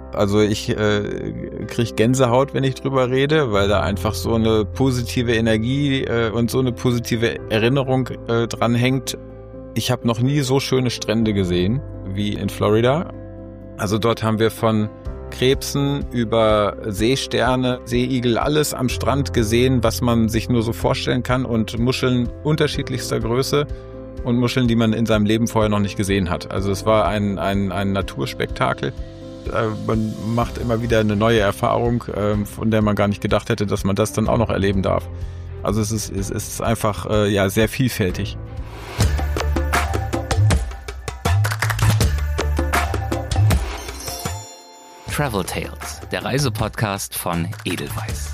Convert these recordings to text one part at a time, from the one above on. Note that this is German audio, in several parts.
Also ich kriege Gänsehaut, wenn ich drüber rede, weil da einfach so eine positive Energie und so eine positive Erinnerung dran hängt. Ich habe noch nie so schöne Strände gesehen wie in Florida. Also dort haben wir von Krebsen über Seesterne, Seeigel, alles am Strand gesehen, was man sich nur so vorstellen kann, und Muscheln unterschiedlichster Größe und Muscheln, die man in seinem Leben vorher noch nicht gesehen hat. Also es war ein Naturspektakel. Man macht immer wieder eine neue Erfahrung, von der man gar nicht gedacht hätte, dass man das dann auch noch erleben darf. Also es ist einfach sehr vielfältig. Travel Tales, der Reisepodcast von Edelweiss.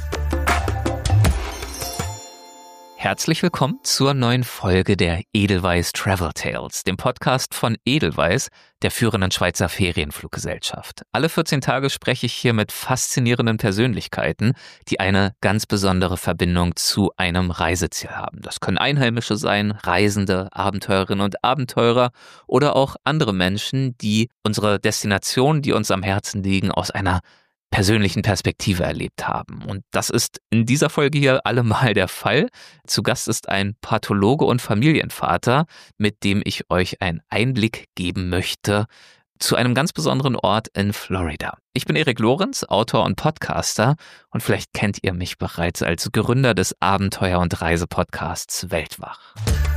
Herzlich willkommen zur neuen Folge der Edelweiss Travel Tales, dem Podcast von Edelweiss, der führenden Schweizer Ferienfluggesellschaft. Alle 14 Tage spreche ich hier mit faszinierenden Persönlichkeiten, die eine ganz besondere Verbindung zu einem Reiseziel haben. Das können Einheimische sein, Reisende, Abenteurerinnen und Abenteurer oder auch andere Menschen, die unsere Destinationen, die uns am Herzen liegen, aus einer persönlichen Perspektive erlebt haben. Und das ist in dieser Folge hier allemal der Fall. Zu Gast ist ein Pathologe und Familienvater, mit dem ich euch einen Einblick geben möchte zu einem ganz besonderen Ort in Florida. Ich bin Erik Lorenz, Autor und Podcaster, und vielleicht kennt ihr mich bereits als Gründer des Abenteuer- und Reisepodcasts Weltwach.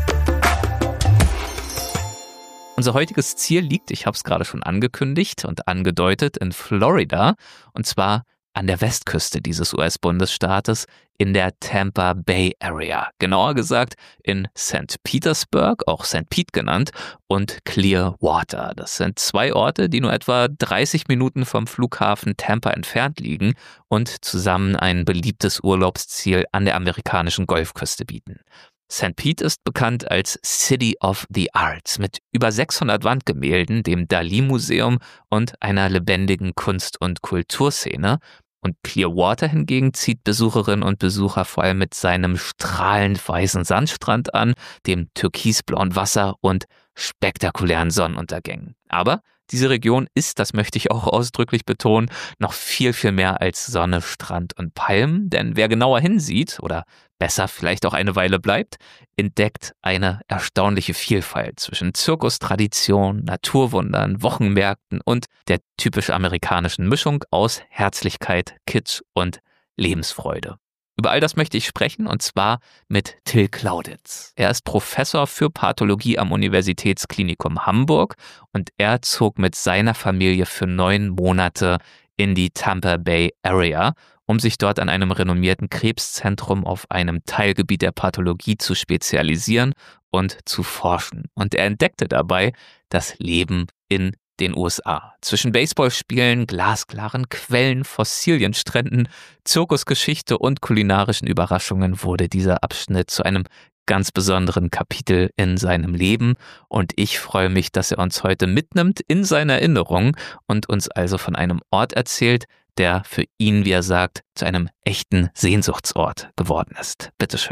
Unser heutiges Ziel liegt, ich habe es gerade schon angekündigt und angedeutet, in Florida, und zwar an der Westküste dieses US-Bundesstaates in der Tampa Bay Area. Genauer gesagt in St. Petersburg, auch St. Pete genannt, und Clearwater. Das sind zwei Orte, die nur etwa 30 Minuten vom Flughafen Tampa entfernt liegen und zusammen ein beliebtes Urlaubsziel an der amerikanischen Golfküste bieten. St. Pete ist bekannt als City of the Arts mit über 600 Wandgemälden, dem Dalí-Museum und einer lebendigen Kunst- und Kulturszene. Und Clearwater hingegen zieht Besucherinnen und Besucher vor allem mit seinem strahlend weißen Sandstrand an, dem türkisblauen Wasser und spektakulären Sonnenuntergängen. Aber diese Region ist, das möchte ich auch ausdrücklich betonen, noch viel, viel mehr als Sonne, Strand und Palmen. Denn wer genauer hinsieht oder besser vielleicht auch eine Weile bleibt, entdeckt eine erstaunliche Vielfalt zwischen Zirkustradition, Naturwundern, Wochenmärkten und der typisch amerikanischen Mischung aus Herzlichkeit, Kitsch und Lebensfreude. Über all das möchte ich sprechen, und zwar mit Till Clauditz. Er ist Professor für Pathologie am Universitätsklinikum Hamburg und er zog mit seiner Familie für 9 Monate in die Tampa Bay Area, um sich dort an einem renommierten Krebszentrum auf einem Teilgebiet der Pathologie zu spezialisieren und zu forschen. Und er entdeckte dabei das Leben in den USA. Zwischen Baseballspielen, glasklaren Quellen, Fossilienstränden, Zirkusgeschichte und kulinarischen Überraschungen wurde dieser Abschnitt zu einem ganz besonderen Kapitel in seinem Leben. Und ich freue mich, dass er uns heute mitnimmt in seine Erinnerungen und uns also von einem Ort erzählt, der für ihn, wie er sagt, zu einem echten Sehnsuchtsort geworden ist. Bitteschön.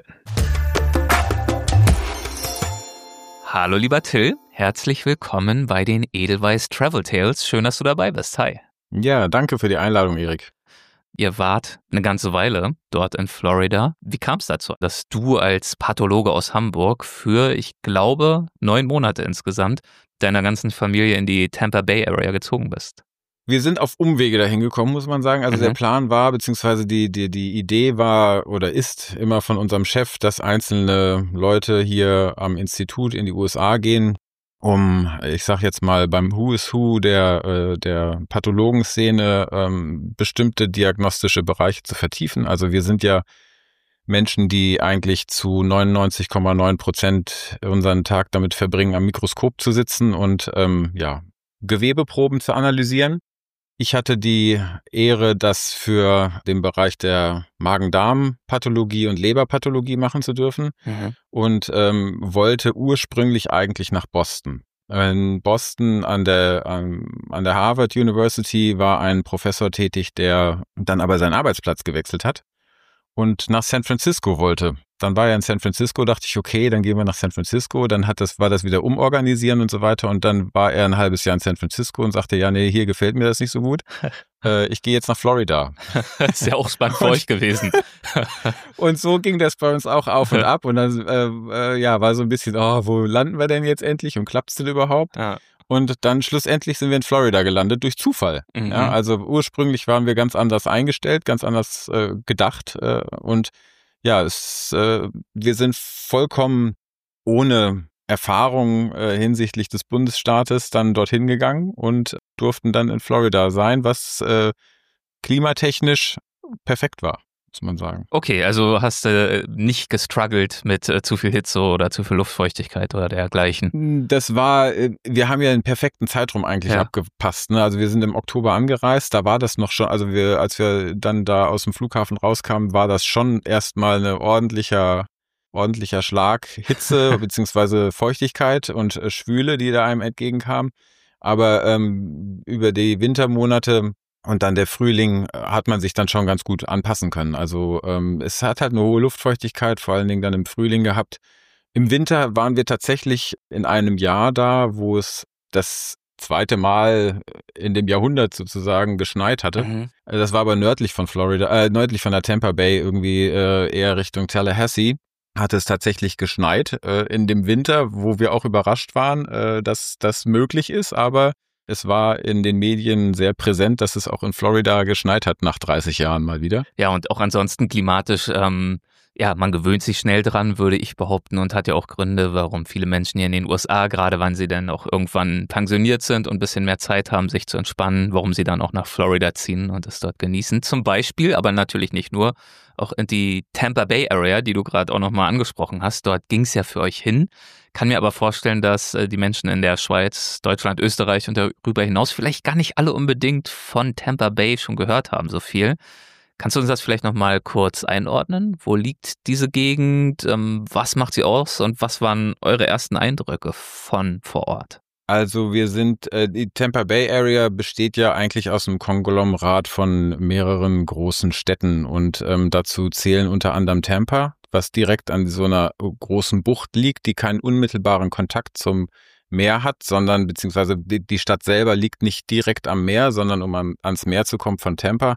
Hallo lieber Till, herzlich willkommen bei den Edelweiss Travel Tales. Schön, dass du dabei bist. Hi. Ja, danke für die Einladung, Erik. Ihr wart eine ganze Weile dort in Florida. Wie kam es dazu, dass du als Pathologe aus Hamburg für, ich glaube, 9 Monate insgesamt deiner ganzen Familie in die Tampa Bay Area gezogen bist? Wir sind auf Umwege dahin gekommen, muss man sagen. Also der Plan war, beziehungsweise die Idee war oder ist immer von unserem Chef, dass einzelne Leute hier am Institut in die USA gehen, um, ich sag jetzt mal, beim Who is Who der Pathologenszene bestimmte diagnostische Bereiche zu vertiefen. Also wir sind ja Menschen, die eigentlich zu 99,9% unseren Tag damit verbringen, am Mikroskop zu sitzen und Gewebeproben zu analysieren. Ich hatte die Ehre, das für den Bereich der Magen-Darm-Pathologie und Leberpathologie machen zu dürfen und wollte ursprünglich eigentlich nach Boston. In Boston an der Harvard University war ein Professor tätig, der dann aber seinen Arbeitsplatz gewechselt hat und nach San Francisco wollte. Dann war er in San Francisco, dachte ich, okay, dann gehen wir nach San Francisco. Dann war das wieder umorganisieren und so weiter. Und dann war er ein halbes Jahr in San Francisco und sagte, ja, nee, hier gefällt mir das nicht so gut. ich gehe jetzt nach Florida. Ist ja auch spannend für euch gewesen. Und so ging das bei uns auch auf und ab. Und dann war so ein bisschen, wo landen wir denn jetzt endlich und klappt's denn überhaupt? Ja. Und dann schlussendlich sind wir in Florida gelandet durch Zufall. Mhm. Ja, also ursprünglich waren wir ganz anders eingestellt, ganz anders gedacht. Und ja, wir sind vollkommen ohne Erfahrung hinsichtlich des Bundesstaates dann dorthin gegangen und durften dann in Florida sein, was klimatechnisch perfekt war, muss man sagen. Okay, also hast du nicht gestruggelt mit zu viel Hitze oder zu viel Luftfeuchtigkeit oder dergleichen? Das war, wir haben ja einen perfekten Zeitraum eigentlich abgepasst. Ne? Also wir sind im Oktober angereist, da war das noch schon, also als wir dann da aus dem Flughafen rauskamen, war das schon erstmal eine ordentlicher Schlag Hitze beziehungsweise Feuchtigkeit und Schwüle, die da einem entgegenkamen. Aber über die Wintermonate und dann der Frühling hat man sich dann schon ganz gut anpassen können. Also es hat halt eine hohe Luftfeuchtigkeit, vor allen Dingen dann im Frühling gehabt. Im Winter waren wir tatsächlich in einem Jahr da, wo es das zweite Mal in dem Jahrhundert sozusagen geschneit hatte. Mhm. Das war aber nördlich von Florida, nördlich von der Tampa Bay, irgendwie eher Richtung Tallahassee. Hat es tatsächlich geschneit in dem Winter, wo wir auch überrascht waren, dass das möglich ist, aber es war in den Medien sehr präsent, dass es auch in Florida geschneit hat nach 30 Jahren mal wieder. Ja, und auch ansonsten klimatisch, man gewöhnt sich schnell dran, würde ich behaupten, und hat ja auch Gründe, warum viele Menschen hier in den USA, gerade wenn sie dann auch irgendwann pensioniert sind und ein bisschen mehr Zeit haben, sich zu entspannen, warum sie dann auch nach Florida ziehen und es dort genießen. Zum Beispiel, aber natürlich nicht nur, auch in die Tampa Bay Area, die du gerade auch nochmal angesprochen hast. Dort ging es ja für euch hin. Kann mir aber vorstellen, dass die Menschen in der Schweiz, Deutschland, Österreich und darüber hinaus vielleicht gar nicht alle unbedingt von Tampa Bay schon gehört haben, so viel. Kannst du uns das vielleicht nochmal kurz einordnen? Wo liegt diese Gegend? Was macht sie aus? Und was waren eure ersten Eindrücke von vor Ort? Also die Tampa Bay Area besteht ja eigentlich aus einem Konglomerat von mehreren großen Städten und dazu zählen unter anderem Tampa, was direkt an so einer großen Bucht liegt, die keinen unmittelbaren Kontakt zum Meer hat, sondern beziehungsweise die Stadt selber liegt nicht direkt am Meer, sondern um ans Meer zu kommen von Tampa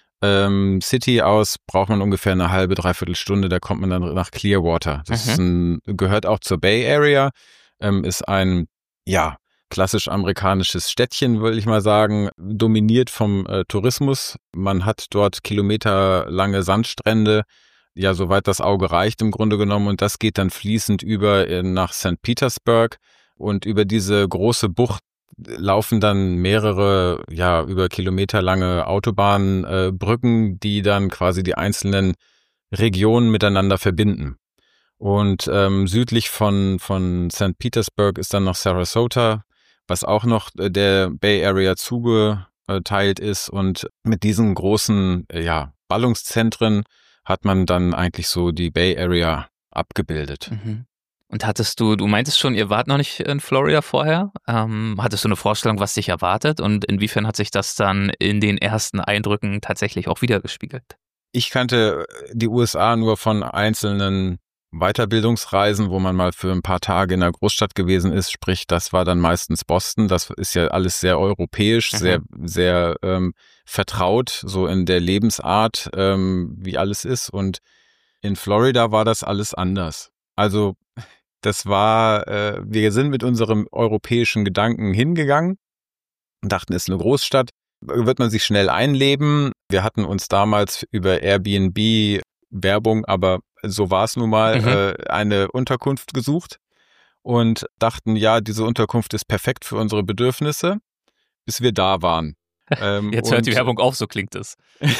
City aus braucht man ungefähr eine halbe, dreiviertel Stunde, da kommt man dann nach Clearwater. Das gehört auch zur Bay Area, ist ein, klassisch amerikanisches Städtchen, würde ich mal sagen, dominiert vom Tourismus. Man hat dort kilometerlange Sandstrände, ja, soweit das Auge reicht im Grunde genommen, und das geht dann fließend über nach St. Petersburg, und über diese große Bucht laufen dann mehrere, über kilometerlange Autobahnbrücken, die dann quasi die einzelnen Regionen miteinander verbinden. Und südlich von St. Petersburg ist dann noch Sarasota, was auch noch der Bay Area zugeteilt ist. Und mit diesen großen Ballungszentren hat man dann eigentlich so die Bay Area abgebildet. Mhm. Und du meintest schon, ihr wart noch nicht in Florida vorher. Hattest du eine Vorstellung, was dich erwartet? Und inwiefern hat sich das dann in den ersten Eindrücken tatsächlich auch wiedergespiegelt? Ich kannte die USA nur von einzelnen Weiterbildungsreisen, wo man mal für ein paar Tage in einer Großstadt gewesen ist. Sprich, das war dann meistens Boston. Das ist ja alles sehr europäisch, sehr, sehr vertraut, so in der Lebensart, wie alles ist. Und in Florida war das alles anders. Also das war, wir sind mit unserem europäischen Gedanken hingegangen und dachten, es ist eine Großstadt, wird man sich schnell einleben. Wir hatten uns damals über Airbnb Werbung, aber so war es nun mal, eine Unterkunft gesucht und dachten, ja, diese Unterkunft ist perfekt für unsere Bedürfnisse, bis wir da waren. Jetzt hört die Werbung auf, so klingt es.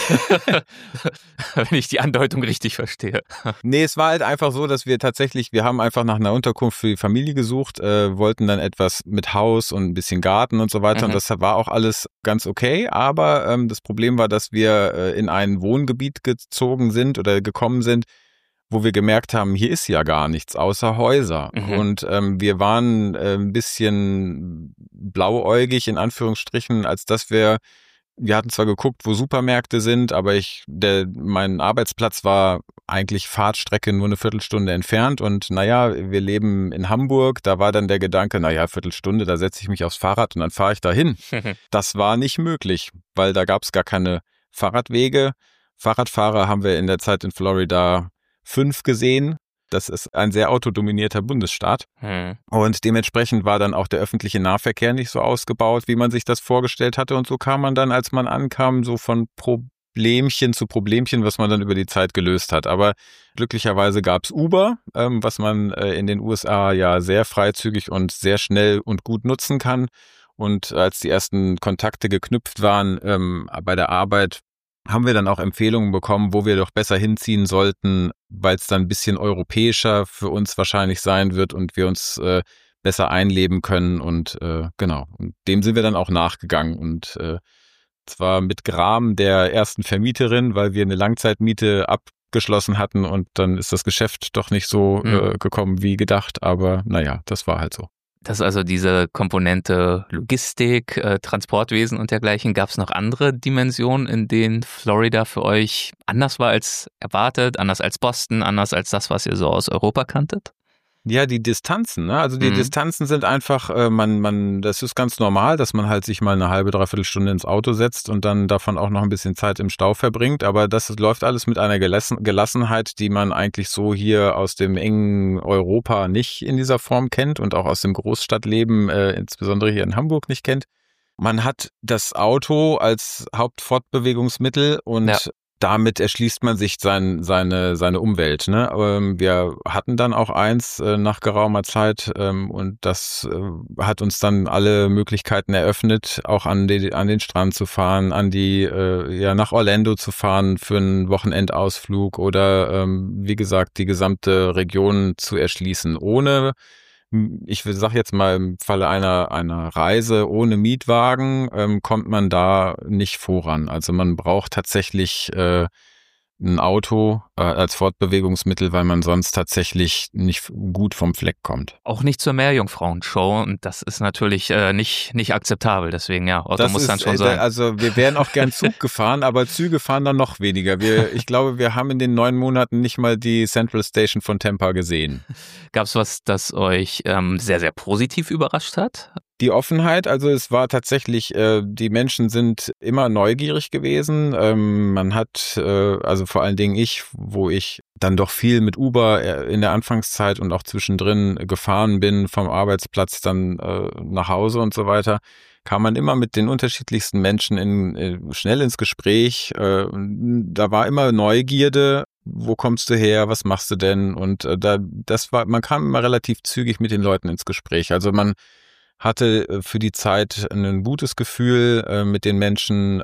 Wenn ich die Andeutung richtig verstehe. Nee, es war halt einfach so, dass wir haben einfach nach einer Unterkunft für die Familie gesucht, wollten dann etwas mit Haus und ein bisschen Garten und so weiter. Und das war auch alles ganz okay, aber das Problem war, dass wir in ein Wohngebiet gekommen sind, wo wir gemerkt haben, hier ist ja gar nichts außer Häuser. Und wir waren ein bisschen blauäugig, in Anführungsstrichen, als dass wir Wir hatten zwar geguckt, wo Supermärkte sind, aber mein Arbeitsplatz war eigentlich Fahrtstrecke nur eine Viertelstunde entfernt und wir leben in Hamburg, da war dann der Gedanke, Viertelstunde, da setze ich mich aufs Fahrrad und dann fahre ich dahin. Das war nicht möglich, weil da gab es gar keine Fahrradwege. Fahrradfahrer haben wir in der Zeit in Florida 5 gesehen. Das ist ein sehr autodominierter Bundesstaat. Und dementsprechend war dann auch der öffentliche Nahverkehr nicht so ausgebaut, wie man sich das vorgestellt hatte. Und so kam man dann, als man ankam, so von Problemchen zu Problemchen, was man dann über die Zeit gelöst hat. Aber glücklicherweise gab es Uber, was man in den USA ja sehr freizügig und sehr schnell und gut nutzen kann. Und als die ersten Kontakte geknüpft waren bei der Arbeit, haben wir dann auch Empfehlungen bekommen, wo wir doch besser hinziehen sollten, weil es dann ein bisschen europäischer für uns wahrscheinlich sein wird und wir uns besser einleben können und genau. Und dem sind wir dann auch nachgegangen und zwar mit Gram der ersten Vermieterin, weil wir eine Langzeitmiete abgeschlossen hatten und dann ist das Geschäft doch nicht so gekommen wie gedacht, aber das war halt so. Das ist also diese Komponente Logistik, Transportwesen und dergleichen. Gab es noch andere Dimensionen, in denen Florida für euch anders war als erwartet, anders als Boston, anders als das, was ihr so aus Europa kanntet? Ja, die Distanzen, ne? Also die Distanzen sind einfach, das ist ganz normal, dass man halt sich mal eine halbe, dreiviertel Stunde ins Auto setzt und dann davon auch noch ein bisschen Zeit im Stau verbringt. Aber das läuft alles mit einer Gelassenheit, die man eigentlich so hier aus dem engen Europa nicht in dieser Form kennt und auch aus dem Großstadtleben, insbesondere hier in Hamburg nicht kennt. Man hat das Auto als Hauptfortbewegungsmittel und damit erschließt man sich seine Umwelt. Ne? Wir hatten dann auch eins nach geraumer Zeit und das hat uns dann alle Möglichkeiten eröffnet, auch an den Strand zu fahren, nach Orlando zu fahren für einen Wochenendausflug oder wie gesagt die gesamte Region zu erschließen, ohne, ich sage jetzt mal im Falle einer Reise ohne Mietwagen kommt man da nicht voran. Also man braucht tatsächlich ein Auto als Fortbewegungsmittel, weil man sonst tatsächlich nicht gut vom Fleck kommt. Auch nicht zur Meerjungfrauenshow und das ist natürlich nicht akzeptabel. Deswegen Auto muss dann schon sein. Also wir wären auch gern Zug gefahren, aber Züge fahren dann noch weniger. Ich glaube, wir haben in den 9 Monaten nicht mal die Central Station von Tampa gesehen. Gab es was, das euch sehr, sehr positiv überrascht hat? Die Offenheit, also es war tatsächlich, die Menschen sind immer neugierig gewesen. Man hat, also vor allen Dingen wo ich dann doch viel mit Uber in der Anfangszeit und auch zwischendrin gefahren bin, vom Arbeitsplatz dann nach Hause und so weiter, kam man immer mit den unterschiedlichsten Menschen schnell ins Gespräch. Da war immer Neugierde. Wo kommst du her? Was machst du denn? Und man kam immer relativ zügig mit den Leuten ins Gespräch. Also man hatte für die Zeit ein gutes Gefühl mit den Menschen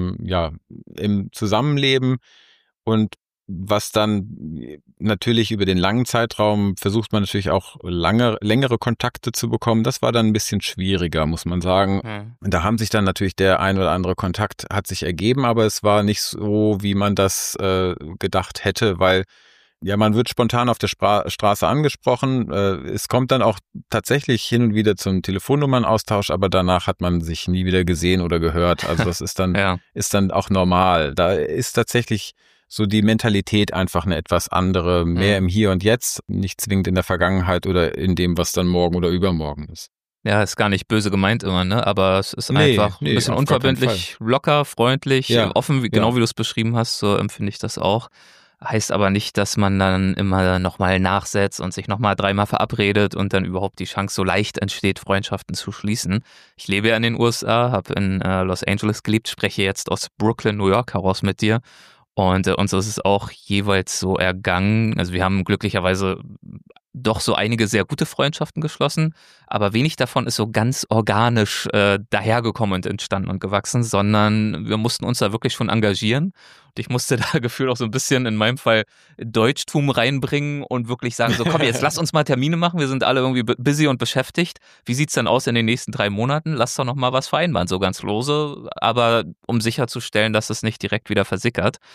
im Zusammenleben und was dann natürlich über den langen Zeitraum versucht man natürlich auch längere Kontakte zu bekommen. Das war dann ein bisschen schwieriger, muss man sagen. Da haben sich dann natürlich der ein oder andere Kontakt hat sich ergeben, aber es war nicht so, wie man das gedacht hätte, weil man wird spontan auf der Straße angesprochen. Es kommt dann auch tatsächlich hin und wieder zum Telefonnummern-Austausch, aber danach hat man sich nie wieder gesehen oder gehört. Also das ist dann, ist dann auch normal. Da ist tatsächlich so die Mentalität einfach eine etwas andere, mehr im Hier und Jetzt, nicht zwingend in der Vergangenheit oder in dem, was dann morgen oder übermorgen ist. Ja, ist gar nicht böse gemeint immer, ne? Aber es ist einfach ein bisschen unverbindlich, locker, freundlich, offen, genau wie du es beschrieben hast, so empfinde ich das auch. Heißt aber nicht, dass man dann immer nochmal nachsetzt und sich nochmal 3-mal verabredet und dann überhaupt die Chance so leicht entsteht, Freundschaften zu schließen. Ich lebe ja in den USA, habe in Los Angeles gelebt, spreche jetzt aus Brooklyn, New York heraus mit dir. Und uns ist es auch jeweils so ergangen. Also wir haben glücklicherweise doch so einige sehr gute Freundschaften geschlossen, aber wenig davon ist so ganz organisch dahergekommen und entstanden und gewachsen, sondern wir mussten uns da wirklich schon engagieren. Und ich musste da gefühlt auch so ein bisschen in meinem Fall Deutschtum reinbringen und wirklich sagen, so komm, jetzt lass uns mal Termine machen, wir sind alle irgendwie busy und beschäftigt. Wie sieht's denn aus in den nächsten 3 Monaten? Lass doch noch mal was vereinbaren, so ganz lose, aber um sicherzustellen, dass es nicht direkt wieder versickert.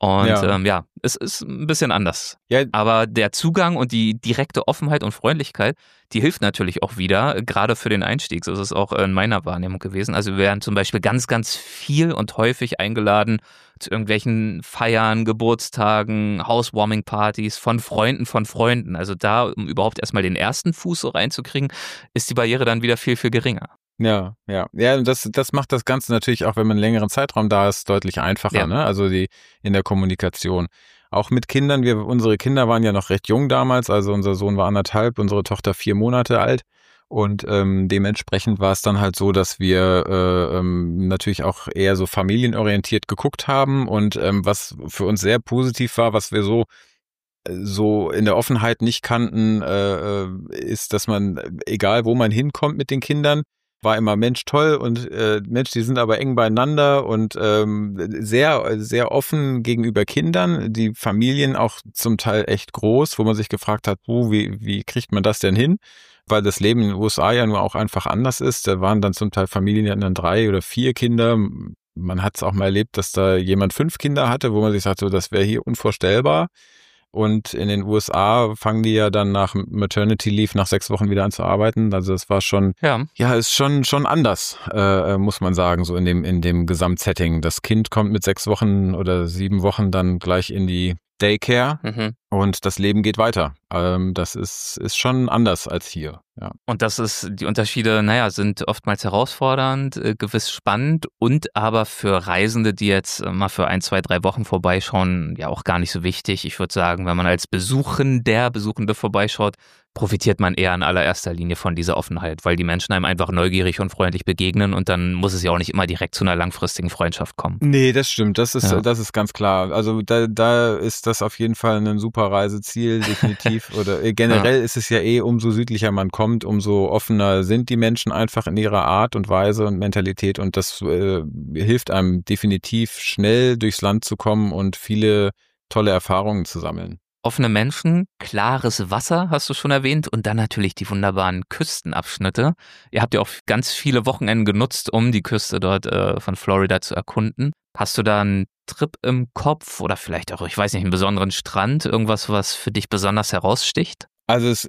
Und es ist ein bisschen anders. Ja. Aber der Zugang und die direkte Offenheit und Freundlichkeit, die hilft natürlich auch wieder, gerade für den Einstieg. So ist es auch in meiner Wahrnehmung gewesen. Also wir werden zum Beispiel ganz, ganz viel und häufig eingeladen zu irgendwelchen Feiern, Geburtstagen, Housewarming-Partys von Freunden. Also da, um überhaupt erstmal den ersten Fuß so reinzukriegen, ist die Barriere dann wieder viel, viel geringer. Ja, und das macht das Ganze natürlich auch, wenn man einen längeren Zeitraum da ist, deutlich einfacher, Ja. ne? Also in der Kommunikation. Auch mit Kindern, unsere Kinder waren ja noch recht jung damals, also unser Sohn war 1,5, unsere Tochter 4 Monate alt. Und dementsprechend war es dann halt so, dass wir natürlich auch eher so familienorientiert geguckt haben. Und was für uns sehr positiv war, was wir so in der Offenheit nicht kannten, ist, dass man, egal wo man hinkommt mit den Kindern, war immer Mensch toll und Mensch, die sind aber eng beieinander und sehr, sehr offen gegenüber Kindern, die Familien auch zum Teil echt groß, wo man sich gefragt hat, wie kriegt man das denn hin? Weil das Leben in den USA ja nur auch einfach anders ist. Da waren dann zum Teil Familien, die hatten dann 3 oder 4 Kinder. Man hat es auch mal erlebt, dass da jemand 5 Kinder hatte, wo man sich sagt, so, das wäre hier unvorstellbar. Und in den USA fangen die ja dann nach Maternity Leave nach 6 Wochen wieder an zu arbeiten. Also das war schon, ist schon anders, muss man sagen, so in dem Gesamtsetting. Das Kind kommt mit 6 Wochen oder 7 Wochen dann gleich in die Daycare und das Leben geht weiter. Das ist schon anders als hier. Ja. Und die Unterschiede, sind oftmals herausfordernd, gewiss spannend und aber für Reisende, die jetzt mal für 1, 2, 3 Wochen vorbeischauen, ja auch gar nicht so wichtig. Ich würde sagen, wenn man als Besuchende vorbeischaut, profitiert man eher in allererster Linie von dieser Offenheit, weil die Menschen einem einfach neugierig und freundlich begegnen und dann muss es ja auch nicht immer direkt zu einer langfristigen Freundschaft kommen. Nee, das stimmt. Das ist ganz klar. Also da ist das auf jeden Fall ein super Reiseziel, definitiv. Oder generell ist es ja umso südlicher man kommt, umso offener sind die Menschen einfach in ihrer Art und Weise und Mentalität und das hilft einem definitiv schnell durchs Land zu kommen und viele tolle Erfahrungen zu sammeln. Offene Menschen, klares Wasser, hast du schon erwähnt, und dann natürlich die wunderbaren Küstenabschnitte. Ihr habt ja auch ganz viele Wochenenden genutzt, um die Küste dort von Florida zu erkunden. Hast du da einen Trip im Kopf oder vielleicht auch, ich weiß nicht, einen besonderen Strand, irgendwas, was für dich besonders heraussticht? Also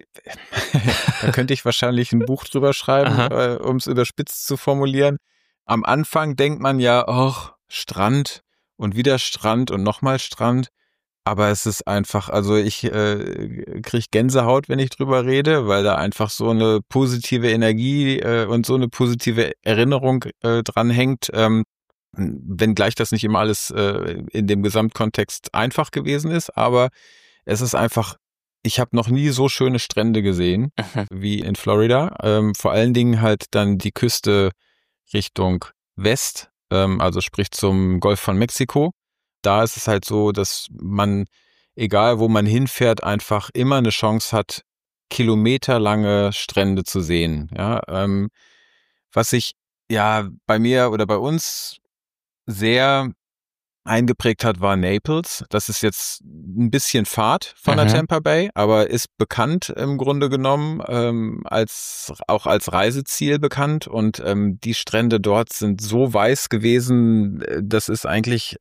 da könnte ich wahrscheinlich ein Buch drüber schreiben, um es überspitzt zu formulieren. Am Anfang denkt man ja, Strand und wieder Strand und nochmal Strand. Aber es ist einfach, also ich kriege Gänsehaut, wenn ich drüber rede, weil da einfach so eine positive Energie und so eine positive Erinnerung dran hängt, wenngleich das nicht immer alles in dem Gesamtkontext einfach gewesen ist. Aber es ist einfach, ich habe noch nie so schöne Strände gesehen wie in Florida. Vor allen Dingen halt dann die Küste Richtung West, also sprich zum Golf von Mexiko. Da ist es halt so, dass man, egal wo man hinfährt, einfach immer eine Chance hat, kilometerlange Strände zu sehen. Ja, was sich bei mir oder bei uns sehr eingeprägt hat, war Naples. Das ist jetzt ein bisschen Fahrt von der Tampa Bay, aber ist bekannt im Grunde genommen, auch als Reiseziel bekannt. Und die Strände dort sind so weiß gewesen, das ist eigentlich,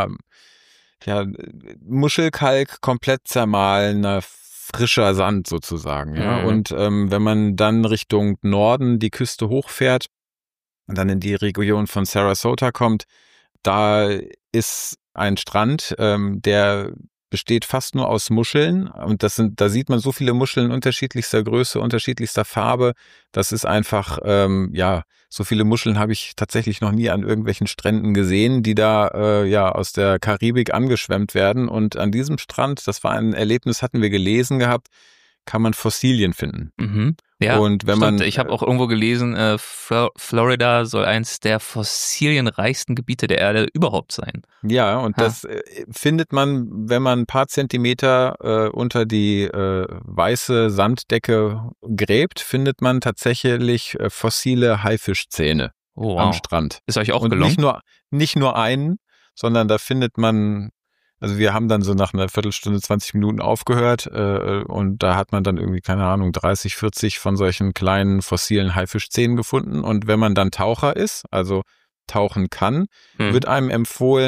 Muschelkalk, komplett zermahlener, frischer Sand sozusagen. Ja. Und wenn man dann Richtung Norden die Küste hochfährt und dann in die Region von Sarasota kommt, da ist ein Strand, der besteht fast nur aus Muscheln und da sieht man so viele Muscheln unterschiedlichster Größe, unterschiedlichster Farbe. Das ist einfach, so viele Muscheln habe ich tatsächlich noch nie an irgendwelchen Stränden gesehen, die da aus der Karibik angeschwemmt werden. Und an diesem Strand, das war ein Erlebnis, hatten wir gelesen gehabt, kann man Fossilien finden. Ja, und wenn man, ich habe auch irgendwo gelesen, Florida soll eins der fossilienreichsten Gebiete der Erde überhaupt sein. Ja, und das findet man, wenn man ein paar Zentimeter unter die weiße Sanddecke gräbt, findet man tatsächlich fossile Haifischzähne am Strand. Ist euch auch und gelungen? Nicht nur einen, sondern da findet man. Also wir haben dann so nach einer Viertelstunde, 20 Minuten aufgehört und da hat man dann irgendwie, keine Ahnung, 30, 40 von solchen kleinen fossilen Haifischzähnen gefunden. Und wenn man dann Taucher ist, also tauchen kann, wird einem empfohlen,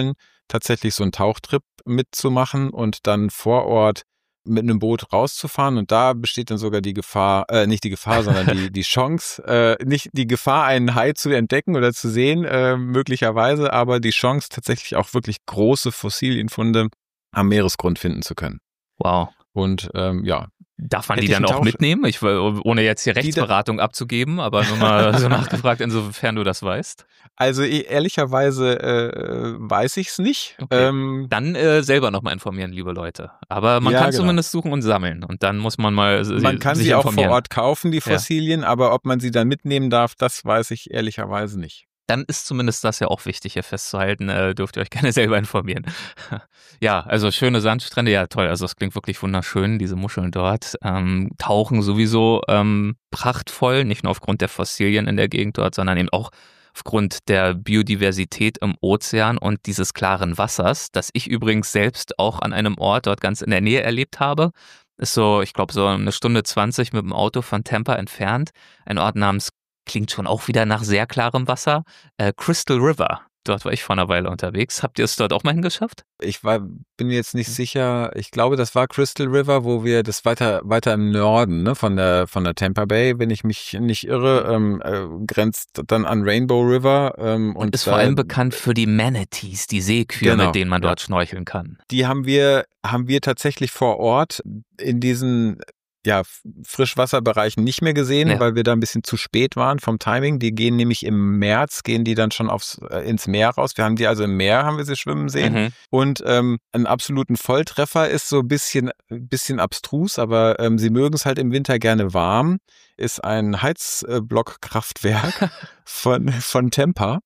tatsächlich so einen Tauchtrip mitzumachen und dann vor Ort mit einem Boot rauszufahren. Und da besteht dann sogar die Gefahr, nicht die Gefahr, sondern die Chance, nicht die Gefahr, einen Hai zu entdecken oder zu sehen, möglicherweise, aber die Chance, tatsächlich auch wirklich große Fossilienfunde am Meeresgrund finden zu können. Wow. Und ja. Darf man die dann auch mitnehmen? Ohne jetzt hier Rechtsberatung abzugeben, aber nur mal so nachgefragt, insofern du das weißt. Also ehrlicherweise weiß ich es nicht. Okay. Dann selber nochmal informieren, liebe Leute. Aber man kann zumindest suchen und sammeln. Und dann muss man mal Man kann sich sie auch informieren. vor Ort kaufen, die Fossilien, aber ob man sie dann mitnehmen darf, das weiß ich ehrlicherweise nicht. Dann ist zumindest das ja auch wichtig hier festzuhalten. Dürft ihr euch gerne selber informieren. Ja, also schöne Sandstrände, ja toll. Also es klingt wirklich wunderschön, diese Muscheln dort. Tauchen sowieso prachtvoll, nicht nur aufgrund der Fossilien in der Gegend dort, sondern eben auch aufgrund der Biodiversität im Ozean und dieses klaren Wassers, das ich übrigens selbst auch an einem Ort dort ganz in der Nähe erlebt habe. Ist so, ich glaube, so 1:20 mit dem Auto von Tampa entfernt. Ein Ort namens, klingt schon auch wieder nach sehr klarem Wasser, Crystal River. Dort war ich vor einer Weile unterwegs. Habt ihr es dort auch mal hingeschafft? Bin jetzt nicht sicher. Ich glaube, das war Crystal River, wo wir das weiter im Norden, ne, von der Tampa Bay, wenn ich mich nicht irre, grenzt dann an Rainbow River. Und ist vor allem bekannt für die Manatees, die Seekühe, mit denen man dort schnorcheln kann. Die haben wir tatsächlich vor Ort in diesen Frischwasserbereichen nicht mehr gesehen, weil wir da ein bisschen zu spät waren vom Timing. Die gehen nämlich im März, gehen die dann schon ins Meer raus. Wir haben die also im Meer, haben wir sie schwimmen sehen. Mhm. Und einen absoluten Volltreffer ist so ein bisschen abstrus, aber sie mögen es halt im Winter gerne warm, ist ein Heizblockkraftwerk von Tampa.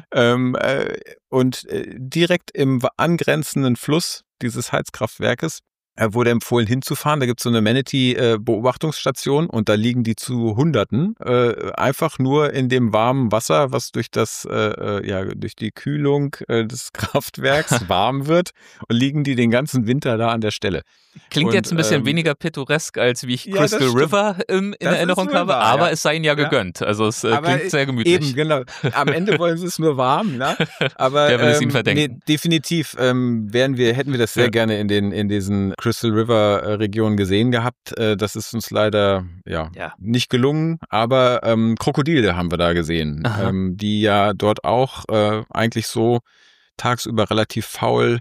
Und direkt im angrenzenden Fluss dieses Heizkraftwerkes wurde empfohlen hinzufahren. Da gibt es so eine Manatee-Beobachtungsstation und da liegen die zu Hunderten einfach nur in dem warmen Wasser, was durch durch die Kühlung des Kraftwerks warm wird, und liegen die den ganzen Winter da an der Stelle. Klingt jetzt ein bisschen weniger pittoresk, als wie ich Crystal River in Erinnerung habe, aber es sei ihnen ja gegönnt. Also es klingt sehr gemütlich. Eben, genau. Am Ende wollen sie es nur warm, ne? Aber wer will es ihnen verdenken? Definitiv hätten wir das sehr gerne in diesen Crystal River Regionen gesehen gehabt. Das ist uns leider nicht gelungen, aber Krokodile haben wir da gesehen, die ja dort auch eigentlich so tagsüber relativ faul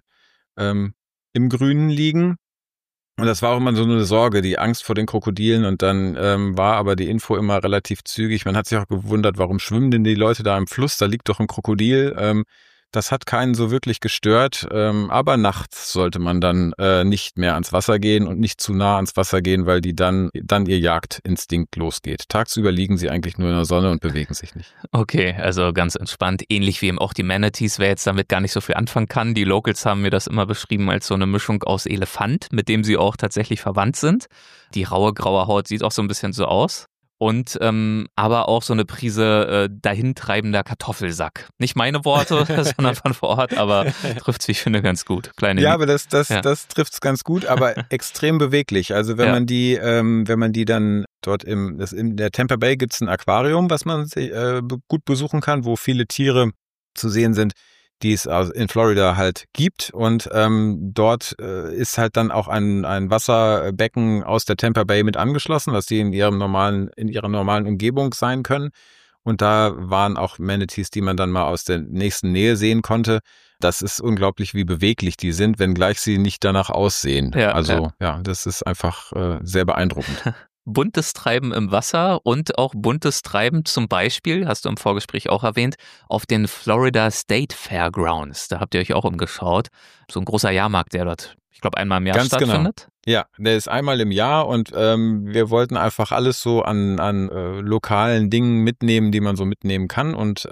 im Grünen liegen. Und das war auch immer so eine Sorge, die Angst vor den Krokodilen, und dann war aber die Info immer relativ zügig. Man hat sich auch gewundert, warum schwimmen denn die Leute da im Fluss? Da liegt doch ein Krokodil. Das hat keinen so wirklich gestört, aber nachts sollte man dann nicht mehr ans Wasser gehen und nicht zu nah ans Wasser gehen, weil die dann ihr Jagdinstinkt losgeht. Tagsüber liegen sie eigentlich nur in der Sonne und bewegen sich nicht. Okay, also ganz entspannt, ähnlich wie eben auch die Manatees, wer jetzt damit gar nicht so viel anfangen kann. Die Locals haben mir das immer beschrieben als so eine Mischung aus Elefant, mit dem sie auch tatsächlich verwandt sind. Die raue, graue Haut sieht auch so ein bisschen so aus. Und aber auch so eine Prise dahintreibender Kartoffelsack. Nicht meine Worte, sondern von vor Ort, aber trifft es, wie ich finde, ganz gut. Aber das trifft es ganz gut, aber extrem beweglich. Also wenn man die dann dort in der Tampa Bay gibt es ein Aquarium, was man gut besuchen kann, wo viele Tiere zu sehen sind, die es in Florida halt gibt, und dort ist halt dann auch ein Wasserbecken aus der Tampa Bay mit angeschlossen, was die in ihrer normalen Umgebung sein können, und da waren auch Manatees, die man dann mal aus der nächsten Nähe sehen konnte. Das ist unglaublich, wie beweglich die sind, wenngleich sie nicht danach aussehen. Das ist einfach sehr beeindruckend. Buntes Treiben im Wasser und auch buntes Treiben zum Beispiel, hast du im Vorgespräch auch erwähnt, auf den Florida State Fairgrounds. Da habt ihr euch auch umgeschaut. So ein großer Jahrmarkt, der dort, ich glaube, einmal im Jahr stattfindet. Genau. Ja, der ist einmal im Jahr, und wir wollten einfach alles so an lokalen Dingen mitnehmen, die man so mitnehmen kann, und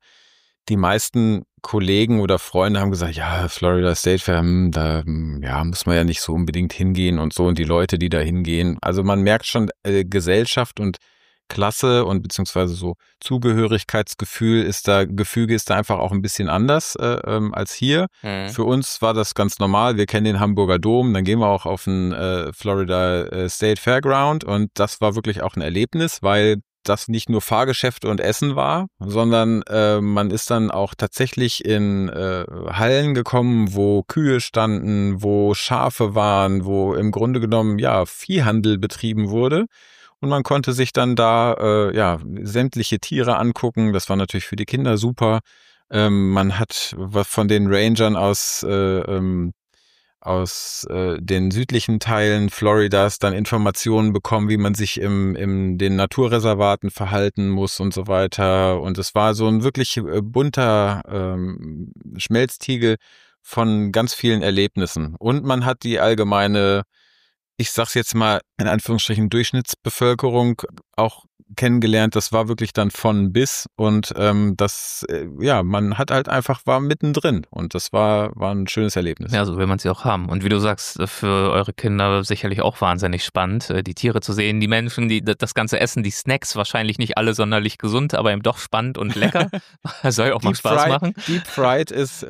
die meisten Kollegen oder Freunde haben gesagt, ja, Florida State Fair, da muss man ja nicht so unbedingt hingehen und so, und die Leute, die da hingehen. Also man merkt schon, Gesellschaft und Klasse und beziehungsweise so Zugehörigkeitsgefüge ist da einfach auch ein bisschen anders als hier. Für uns war das ganz normal. Wir kennen den Hamburger Dom, dann gehen wir auch auf den Florida State Fairground, und das war wirklich auch ein Erlebnis, weil das nicht nur Fahrgeschäfte und Essen war, sondern man ist dann auch tatsächlich in Hallen gekommen, wo Kühe standen, wo Schafe waren, wo im Grunde genommen Viehhandel betrieben wurde. Und man konnte sich dann da sämtliche Tiere angucken. Das war natürlich für die Kinder super. Man hat was von den Rangern aus den südlichen Teilen Floridas dann Informationen bekommen, wie man sich in den Naturreservaten verhalten muss und so weiter. Und es war so ein wirklich bunter Schmelztiegel von ganz vielen Erlebnissen. Und man hat die allgemeine, ich sag's jetzt mal in Anführungsstrichen, Durchschnittsbevölkerung auch kennengelernt. Das war wirklich dann von bis und man hat halt einfach, war mittendrin und das war ein schönes Erlebnis. Ja, so will man es ja auch haben. Und wie du sagst, für eure Kinder sicherlich auch wahnsinnig spannend, die Tiere zu sehen, die Menschen, die das ganze Essen, die Snacks, wahrscheinlich nicht alle sonderlich gesund, aber eben doch spannend und lecker. Soll ja auch mal Spaß machen. Deep Fried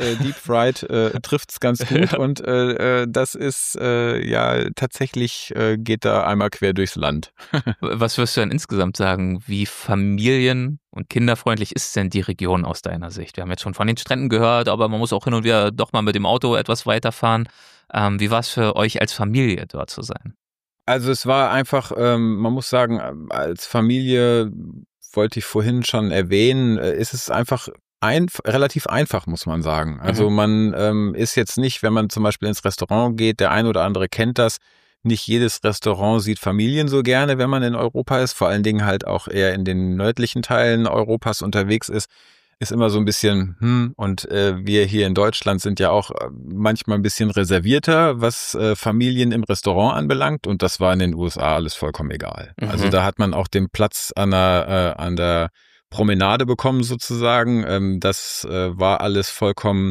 trifft's ganz gut und das ist tatsächlich geht da einmal quer durchs Land. Was wirst du denn insgesamt sagen, wie familien- und kinderfreundlich ist denn die Region aus deiner Sicht? Wir haben jetzt schon von den Stränden gehört, aber man muss auch hin und wieder doch mal mit dem Auto etwas weiterfahren. Wie war es für euch als Familie dort zu sein? Also es war einfach, man muss sagen, als Familie, wollte ich vorhin schon erwähnen, ist es einfach relativ einfach, muss man sagen. Also man ist jetzt nicht, wenn man zum Beispiel ins Restaurant geht, der ein oder andere kennt das, nicht jedes Restaurant sieht Familien so gerne, wenn man in Europa ist, vor allen Dingen halt auch eher in den nördlichen Teilen Europas unterwegs ist immer so ein bisschen, und wir hier in Deutschland sind ja auch manchmal ein bisschen reservierter, was Familien im Restaurant anbelangt und das war in den USA alles vollkommen egal. Also da hat man auch den Platz an der Promenade bekommen sozusagen, das war alles vollkommen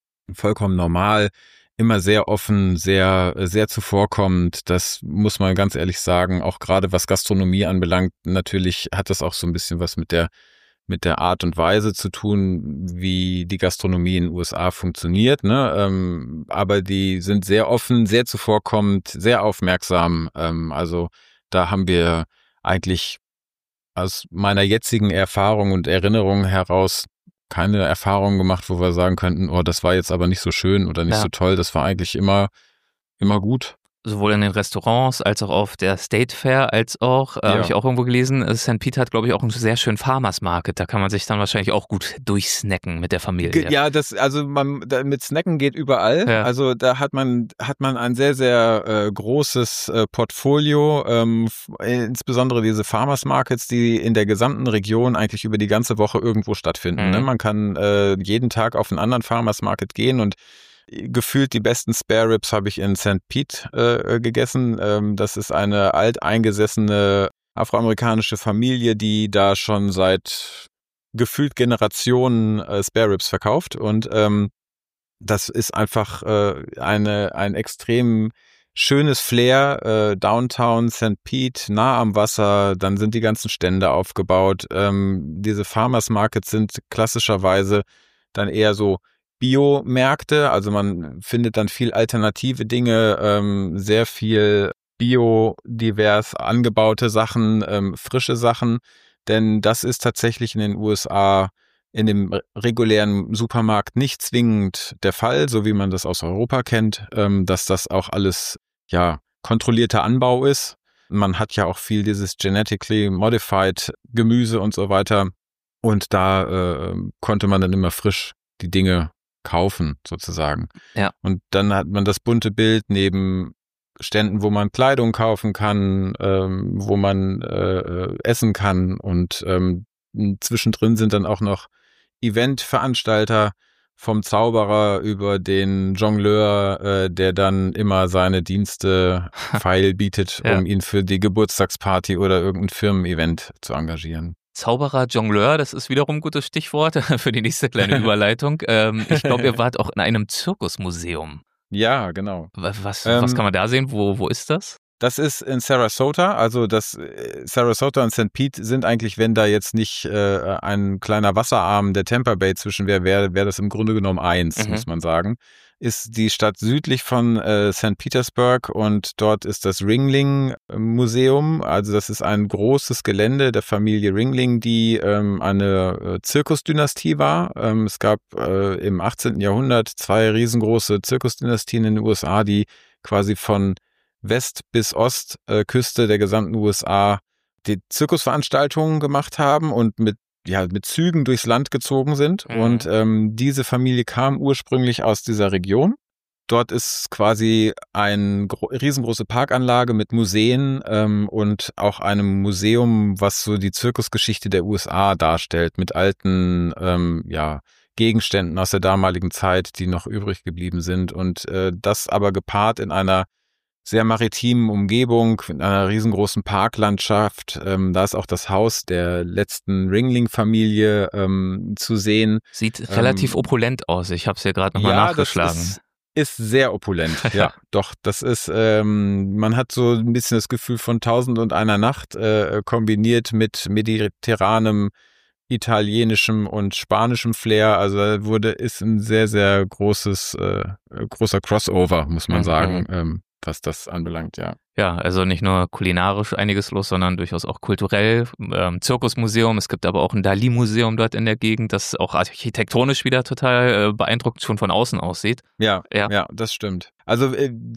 normal. Immer sehr offen, sehr, sehr zuvorkommend. Das muss man ganz ehrlich sagen. Auch gerade was Gastronomie anbelangt, natürlich hat das auch so ein bisschen was mit der Art und Weise zu tun, wie die Gastronomie in den USA funktioniert, ne? Aber die sind sehr offen, sehr zuvorkommend, sehr aufmerksam. Also da haben wir eigentlich aus meiner jetzigen Erfahrung und Erinnerung heraus keine Erfahrung gemacht, wo wir sagen könnten, oh, das war jetzt aber nicht so schön oder nicht so toll. Das war eigentlich immer gut. Sowohl in den Restaurants als auch auf der State Fair, als auch, habe ich auch irgendwo gelesen, St. Pete hat, glaube ich, auch einen sehr schönen Farmers Market. Da kann man sich dann wahrscheinlich auch gut durchsnacken mit der Familie. Ja, mit Snacken geht überall. Ja. Also da hat man ein sehr, sehr großes Portfolio, insbesondere diese Farmers Markets, die in der gesamten Region eigentlich über die ganze Woche irgendwo stattfinden. Ne? Man kann jeden Tag auf einen anderen Farmers Market gehen und gefühlt die besten Spare Ribs habe ich in St. Pete gegessen. Das ist eine alteingesessene afroamerikanische Familie, die da schon seit gefühlt Generationen Spare Ribs verkauft. Und das ist einfach ein extrem schönes Flair. Downtown St. Pete, nah am Wasser, dann sind die ganzen Stände aufgebaut. Diese Farmers Markets sind klassischerweise dann eher so Biomärkte, also man findet dann viel alternative Dinge, sehr viel biodivers angebaute Sachen, frische Sachen, denn das ist tatsächlich in den USA in dem regulären Supermarkt nicht zwingend der Fall, so wie man das aus Europa kennt, dass das auch alles kontrollierter Anbau ist. Man hat ja auch viel dieses genetically modified Gemüse und so weiter und da konnte man dann immer frisch die Dinge kaufen sozusagen. Ja. Und dann hat man das bunte Bild neben Ständen, wo man Kleidung kaufen kann, wo man essen kann und zwischendrin sind dann auch noch Eventveranstalter vom Zauberer über den Jongleur, der dann immer seine Dienste feil bietet, um ihn für die Geburtstagsparty oder irgendein Firmen-Event zu engagieren. Zauberer, Jongleur, das ist wiederum ein gutes Stichwort für die nächste kleine Überleitung. Ich glaube, ihr wart auch in einem Zirkusmuseum. Ja, genau. Was kann man da sehen? Wo ist das? Das ist in Sarasota, also Sarasota und St. Pete sind eigentlich, wenn da jetzt nicht ein kleiner Wasserarm der Tampa Bay zwischen wäre das im Grunde genommen eins, muss man sagen. Ist die Stadt südlich von St. Petersburg und dort ist das Ringling Museum. Also das ist ein großes Gelände der Familie Ringling, die eine Zirkusdynastie war. Es gab im 18. Jahrhundert 2 riesengroße Zirkusdynastien in den USA, die quasi von West- bis Ostküste der gesamten USA die Zirkusveranstaltungen gemacht haben und mit Zügen durchs Land gezogen sind. Und diese Familie kam ursprünglich aus dieser Region. Dort ist quasi eine riesengroße Parkanlage mit Museen und auch einem Museum, was so die Zirkusgeschichte der USA darstellt, mit alten Gegenständen aus der damaligen Zeit, die noch übrig geblieben sind. Und das aber gepaart in einer sehr maritimen Umgebung, in einer riesengroßen Parklandschaft. Da ist auch das Haus der letzten Ringling-Familie zu sehen. Sieht relativ opulent aus. Ich habe es ja gerade nochmal nachgeschlagen. Das ist sehr opulent, ja. Doch, das ist, man hat so ein bisschen das Gefühl von 1001 Nacht kombiniert mit mediterranem, italienischem und spanischem Flair. Also ist ein sehr, sehr großer Crossover, muss man sagen. Was das anbelangt, ja. Ja, also nicht nur kulinarisch einiges los, sondern durchaus auch kulturell. Zirkusmuseum, es gibt aber auch ein Dali-Museum dort in der Gegend, das auch architektonisch wieder total beeindruckend schon von außen aussieht. Ja, das stimmt. Also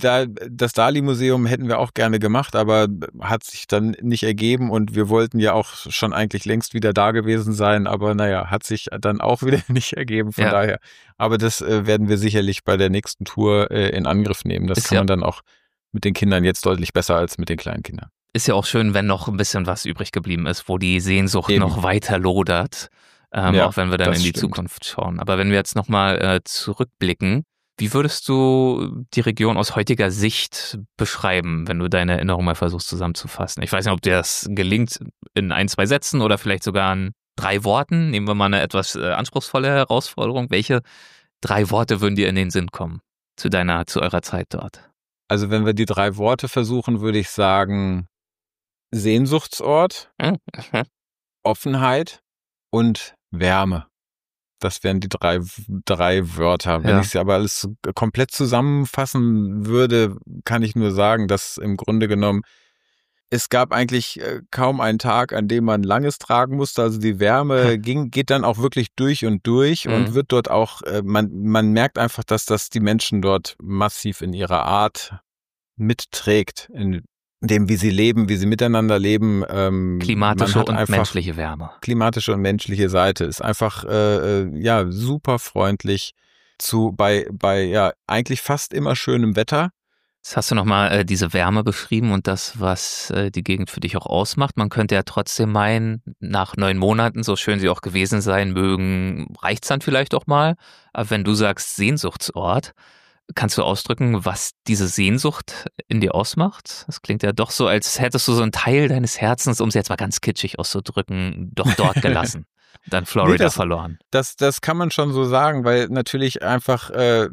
das Dali-Museum hätten wir auch gerne gemacht, aber hat sich dann nicht ergeben und wir wollten ja auch schon eigentlich längst wieder da gewesen sein, aber hat sich dann auch wieder nicht ergeben, von daher. Aber das werden wir sicherlich bei der nächsten Tour in Angriff nehmen. Das kann man dann auch mit den Kindern jetzt deutlich besser als mit den kleinen Kindern. Ist ja auch schön, wenn noch ein bisschen was übrig geblieben ist, wo die Sehnsucht noch weiter lodert, auch wenn wir dann in die Zukunft schauen. Aber wenn wir jetzt nochmal zurückblicken, wie würdest du die Region aus heutiger Sicht beschreiben, wenn du deine Erinnerung mal versuchst zusammenzufassen? Ich weiß nicht, ob dir das gelingt in 1, 2 Sätzen oder vielleicht sogar in 3 Worten. Nehmen wir mal eine etwas anspruchsvolle Herausforderung. Welche 3 Worte würden dir in den Sinn kommen zu eurer Zeit dort? Also wenn wir die 3 Worte versuchen, würde ich sagen Sehnsuchtsort, Offenheit und Wärme. Das wären die 3 Wörter. Wenn ich sie aber alles komplett zusammenfassen würde, kann ich nur sagen, dass im Grunde genommen es gab eigentlich kaum einen Tag, an dem man Langes tragen musste. Also die Wärme geht dann auch wirklich durch und wird dort auch, man merkt einfach, dass das die Menschen dort massiv in ihrer Art mitträgt, in dem, wie sie leben, wie sie miteinander leben. Klimatische und menschliche Wärme. Klimatische und menschliche Seite ist einfach super freundlich bei eigentlich fast immer schönem Wetter. Jetzt hast du nochmal diese Wärme beschrieben und das, was die Gegend für dich auch ausmacht. Man könnte ja trotzdem meinen, nach 9 Monaten, so schön sie auch gewesen sein mögen, reicht's dann vielleicht auch mal. Aber wenn du sagst Sehnsuchtsort, kannst du ausdrücken, was diese Sehnsucht in dir ausmacht? Das klingt ja doch so, als hättest du so einen Teil deines Herzens, um es jetzt mal ganz kitschig auszudrücken, doch dort gelassen. Dann Florida verloren. Das kann man schon so sagen, weil natürlich einfach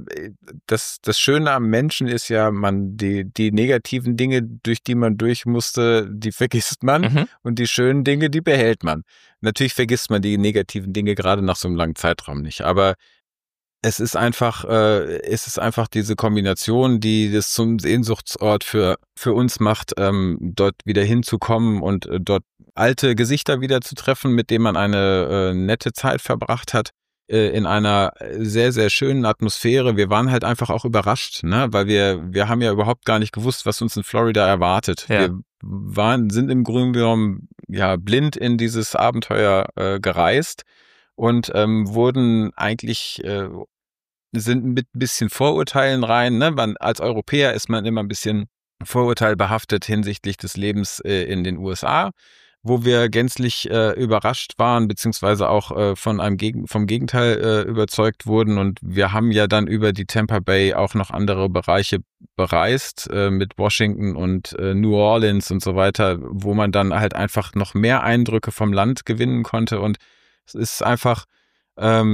das Schöne am Menschen ist ja, die negativen Dinge, durch die man durch musste, die vergisst man und die schönen Dinge, die behält man. Natürlich vergisst man die negativen Dinge gerade nach so einem langen Zeitraum nicht, aber es ist einfach diese Kombination, die das zum Sehnsuchtsort für uns macht, dort wieder hinzukommen und dort alte Gesichter wieder zu treffen, mit denen man eine nette Zeit verbracht hat, in einer sehr, sehr schönen Atmosphäre. Wir waren halt einfach auch überrascht, ne, weil wir haben ja überhaupt gar nicht gewusst, was uns in Florida erwartet. Ja. Wir sind im Grunde genommen blind in dieses Abenteuer gereist. Und wurden eigentlich, sind mit ein bisschen Vorurteilen rein. Ne? Als Europäer ist man immer ein bisschen vorurteilbehaftet hinsichtlich des Lebens in den USA, wo wir gänzlich überrascht waren, beziehungsweise auch vom Gegenteil überzeugt wurden. Und wir haben ja dann über die Tampa Bay auch noch andere Bereiche bereist, mit Washington und New Orleans und so weiter, wo man dann halt einfach noch mehr Eindrücke vom Land gewinnen konnte. Und es ist einfach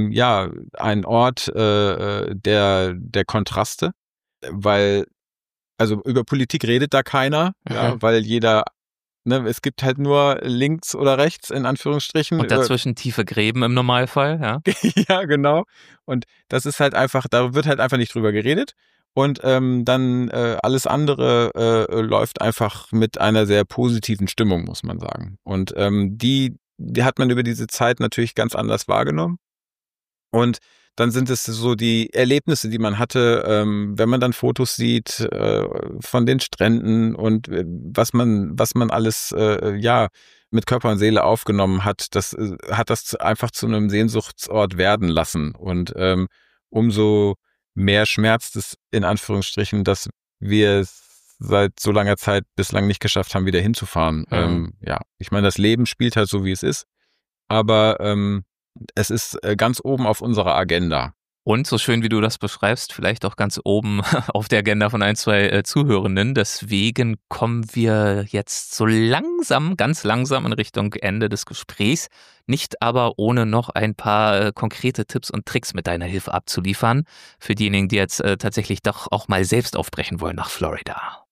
ein Ort der Kontraste, weil also über Politik redet da keiner, ja, weil jeder, ne, es gibt halt nur links oder rechts in Anführungsstrichen. Und dazwischen tiefe Gräben im Normalfall, ja. Ja, genau. Und das ist halt einfach, da wird halt einfach nicht drüber geredet. Und dann alles andere läuft einfach mit einer sehr positiven Stimmung, muss man sagen. Und die hat man über diese Zeit natürlich ganz anders wahrgenommen. Und dann sind es so die Erlebnisse, die man hatte, wenn man dann Fotos sieht von den Stränden und was man alles mit Körper und Seele aufgenommen hat, das hat das einfach zu einem Sehnsuchtsort werden lassen. Und umso mehr schmerzt es in Anführungsstrichen, dass wir es seit so langer Zeit bislang nicht geschafft haben, wieder hinzufahren. Ich meine, das Leben spielt halt so, wie es ist, aber es ist ganz oben auf unserer Agenda. Und so schön, wie du das beschreibst, vielleicht auch ganz oben auf der Agenda von ein, zwei Zuhörenden. Deswegen kommen wir jetzt so langsam, ganz langsam in Richtung Ende des Gesprächs. Nicht aber ohne noch ein paar konkrete Tipps und Tricks mit deiner Hilfe abzuliefern. Für diejenigen, die jetzt tatsächlich doch auch mal selbst aufbrechen wollen nach Florida.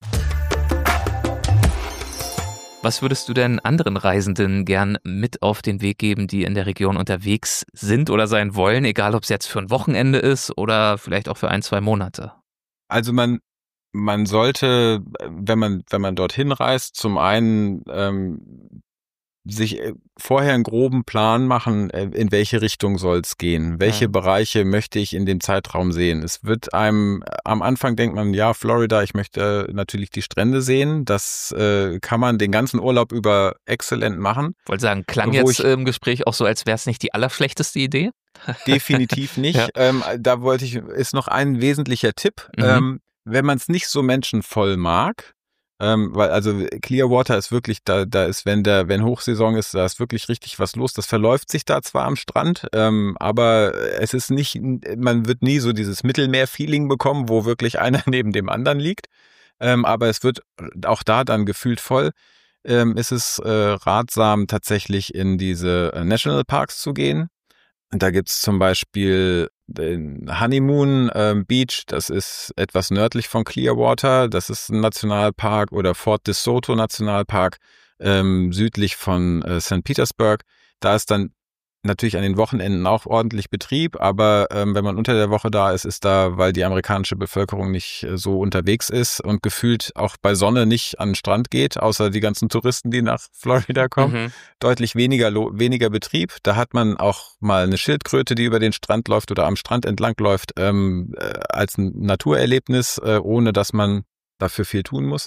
Was würdest du denn anderen Reisenden gern mit auf den Weg geben, die in der Region unterwegs sind oder sein wollen, egal ob es jetzt für ein Wochenende ist oder vielleicht auch für 1, 2 Monate? Also man sollte, wenn man dorthin reist, zum einen sich vorher einen groben Plan machen, in welche Richtung soll es gehen, welche Bereiche möchte ich in dem Zeitraum sehen. Es wird einem, am Anfang denkt man, ja, Florida, ich möchte natürlich die Strände sehen, das kann man den ganzen Urlaub über exzellent machen. Ich wollte sagen, klang jetzt im Gespräch auch so, als wäre es nicht die allerschlechteste Idee? Definitiv nicht. Ja. Da ist noch ein wesentlicher Tipp, wenn man es nicht so menschenvoll mag, weil also Clearwater ist wirklich, da ist, wenn Hochsaison ist, da ist wirklich richtig was los. Das verläuft sich da zwar am Strand, aber es ist nicht, man wird nie so dieses Mittelmeer-Feeling bekommen, wo wirklich einer neben dem anderen liegt. Aber es wird auch da dann gefühlt voll. Ist es ratsam, tatsächlich in diese Nationalparks zu gehen. Und da gibt's zum Beispiel den Honeymoon Beach, das ist etwas nördlich von Clearwater, das ist ein Nationalpark, oder Fort DeSoto Nationalpark, südlich von St. Petersburg. Da ist dann natürlich an den Wochenenden auch ordentlich Betrieb, aber wenn man unter der Woche da ist da, weil die amerikanische Bevölkerung nicht so unterwegs ist und gefühlt auch bei Sonne nicht an den Strand geht, außer die ganzen Touristen, die nach Florida kommen, deutlich weniger Betrieb. Da hat man auch mal eine Schildkröte, die über den Strand läuft oder am Strand entlang läuft, als ein Naturerlebnis, ohne dass man dafür viel tun muss.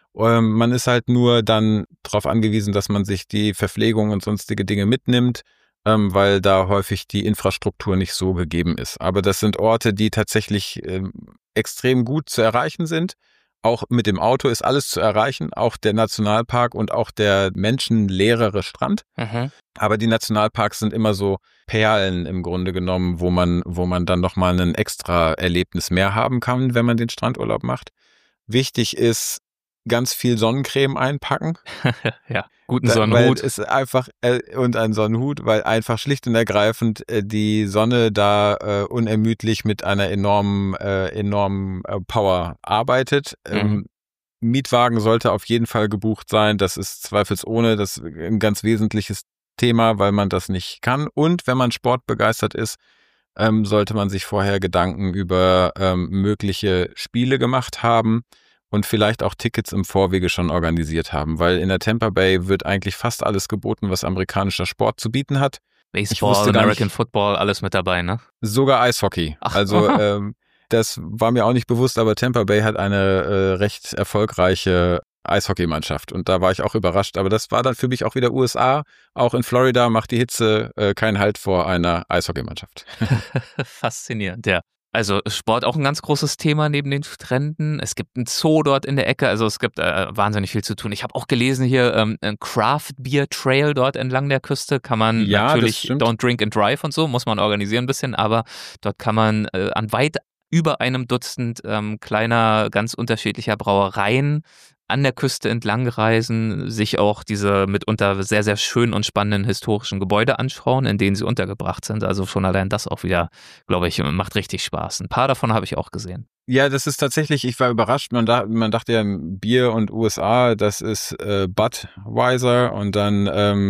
Man ist halt nur dann darauf angewiesen, dass man sich die Verpflegung und sonstige Dinge mitnimmt, weil da häufig die Infrastruktur nicht so gegeben ist. Aber das sind Orte, die tatsächlich extrem gut zu erreichen sind. Auch mit dem Auto ist alles zu erreichen, auch der Nationalpark und auch der menschenleerere Strand. Aber die Nationalparks sind immer so Perlen im Grunde genommen, wo man dann nochmal ein extra Erlebnis mehr haben kann, wenn man den Strandurlaub macht. Wichtig ist, ganz viel Sonnencreme einpacken. Ja, guten Sonnenhut. Weil es einfach, und ein Sonnenhut, weil einfach schlicht und ergreifend die Sonne da unermüdlich mit einer enormen Power arbeitet. Mietwagen sollte auf jeden Fall gebucht sein. Das ist zweifelsohne ein ganz wesentliches Thema, weil man das nicht kann. Und wenn man sportbegeistert ist, sollte man sich vorher Gedanken über mögliche Spiele gemacht haben und vielleicht auch Tickets im Vorwege schon organisiert haben, weil in der Tampa Bay wird eigentlich fast alles geboten, was amerikanischer Sport zu bieten hat. Baseball, American Football, alles mit dabei, ne? Sogar Eishockey. Ach. Also das war mir auch nicht bewusst, aber Tampa Bay hat eine recht erfolgreiche Eishockeymannschaft und da war ich auch überrascht. Aber das war dann für mich auch wieder USA. Auch in Florida macht die Hitze keinen Halt vor einer Eishockeymannschaft. Faszinierend, ja. Also Sport auch ein ganz großes Thema neben den Stränden. Es gibt einen Zoo dort in der Ecke, also es gibt wahnsinnig viel zu tun. Ich habe auch gelesen hier, ein Craft Beer Trail dort entlang der Küste kann man natürlich Don't Drink and Drive und so, muss man organisieren ein bisschen, aber dort kann man an weit über einem Dutzend kleiner, ganz unterschiedlicher Brauereien an der Küste entlang reisen, sich auch diese mitunter sehr, sehr schönen und spannenden historischen Gebäude anschauen, in denen sie untergebracht sind. Also schon allein das auch wieder, glaube ich, macht richtig Spaß. Ein paar davon habe ich auch gesehen. Ja, das ist tatsächlich, ich war überrascht, man dachte ja, Bier und USA, das ist Budweiser und dann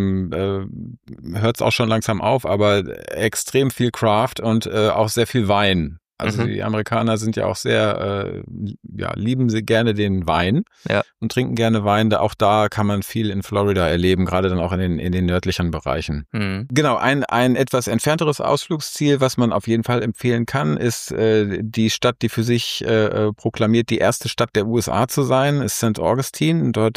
hört es auch schon langsam auf, aber extrem viel Craft und auch sehr viel Wein. Also die Amerikaner sind ja auch sehr, lieben sie gerne den Wein und trinken gerne Wein. Auch da kann man viel in Florida erleben, gerade dann auch in den nördlichen Bereichen. Genau, ein etwas entfernteres Ausflugsziel, was man auf jeden Fall empfehlen kann, ist die Stadt, die für sich proklamiert, die erste Stadt der USA zu sein, ist St. Augustine. Dort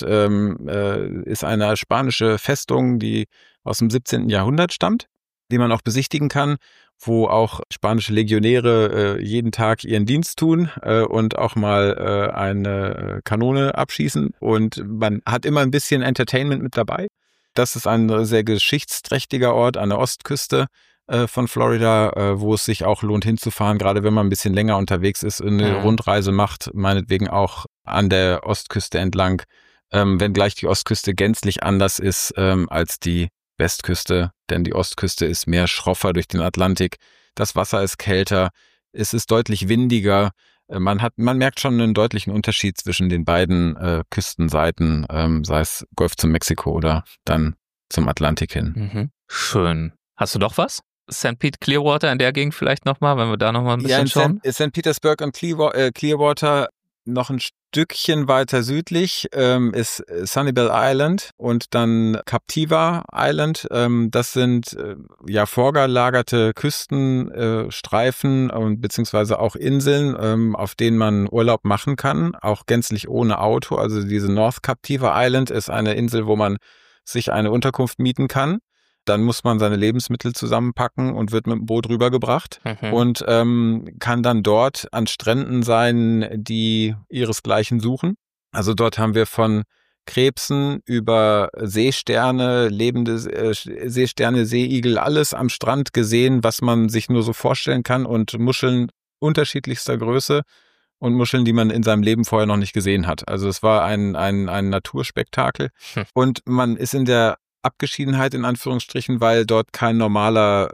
ist eine spanische Festung, die aus dem 17. Jahrhundert stammt, die man auch besichtigen kann, wo auch spanische Legionäre jeden Tag ihren Dienst tun und auch mal eine Kanone abschießen. Und man hat immer ein bisschen Entertainment mit dabei. Das ist ein sehr geschichtsträchtiger Ort an der Ostküste von Florida, wo es sich auch lohnt hinzufahren, gerade wenn man ein bisschen länger unterwegs ist, eine Rundreise macht, meinetwegen auch an der Ostküste entlang, wenngleich die Ostküste gänzlich anders ist als die Westküste, denn die Ostküste ist mehr schroffer durch den Atlantik. Das Wasser ist kälter, es ist deutlich windiger. Man merkt schon einen deutlichen Unterschied zwischen den beiden Küstenseiten, sei es Golf zu Mexiko oder dann zum Atlantik hin. Schön. Hast du doch was? St. Pete, Clearwater in der Gegend vielleicht nochmal, wenn wir da nochmal ein bisschen schauen? Ja, in St. Petersburg und Clearwater noch ein Stückchen weiter südlich ist Sanibel Island und dann Captiva Island. Das sind vorgelagerte Küstenstreifen beziehungsweise auch Inseln, auf denen man Urlaub machen kann, auch gänzlich ohne Auto. Also diese North Captiva Island ist eine Insel, wo man sich eine Unterkunft mieten kann. Dann muss man seine Lebensmittel zusammenpacken und wird mit dem Boot rübergebracht und kann dann dort an Stränden sein, die ihresgleichen suchen. Also dort haben wir von Krebsen über Seesterne, lebende Seesterne, Seeigel, alles am Strand gesehen, was man sich nur so vorstellen kann und Muscheln unterschiedlichster Größe und Muscheln, die man in seinem Leben vorher noch nicht gesehen hat. Also es war ein Naturspektakel und man ist in der Abgeschiedenheit in Anführungsstrichen, weil dort kein normaler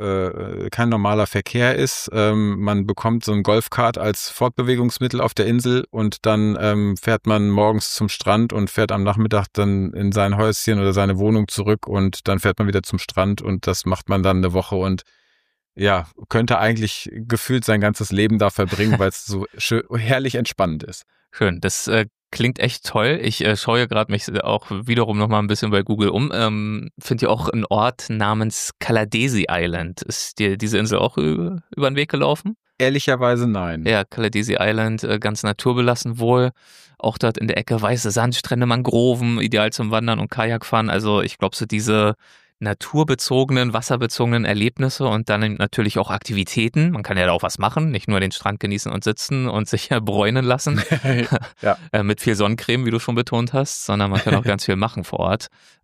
Verkehr ist. Man bekommt so ein Golfkart als Fortbewegungsmittel auf der Insel und dann fährt man morgens zum Strand und fährt am Nachmittag dann in sein Häuschen oder seine Wohnung zurück und dann fährt man wieder zum Strand und das macht man dann eine Woche und ja, könnte eigentlich gefühlt sein ganzes Leben da verbringen, weil es so herrlich entspannend ist. Schön, das klingt echt toll. Ich schaue gerade mich auch wiederum noch mal ein bisschen bei Google um. Finde ja auch einen Ort namens Caladesi Island. Ist dir diese Insel auch über den Weg gelaufen? Ehrlicherweise nein. Ja, Caladesi Island, ganz naturbelassen wohl. Auch dort in der Ecke weiße Sandstrände, Mangroven, ideal zum Wandern und Kajakfahren. Also ich glaube, so diese naturbezogenen, wasserbezogenen Erlebnisse und dann natürlich auch Aktivitäten. Man kann ja da auch was machen, nicht nur den Strand genießen und sitzen und sich bräunen lassen. Mit viel Sonnencreme, wie du schon betont hast, sondern man kann auch ganz viel machen vor Ort.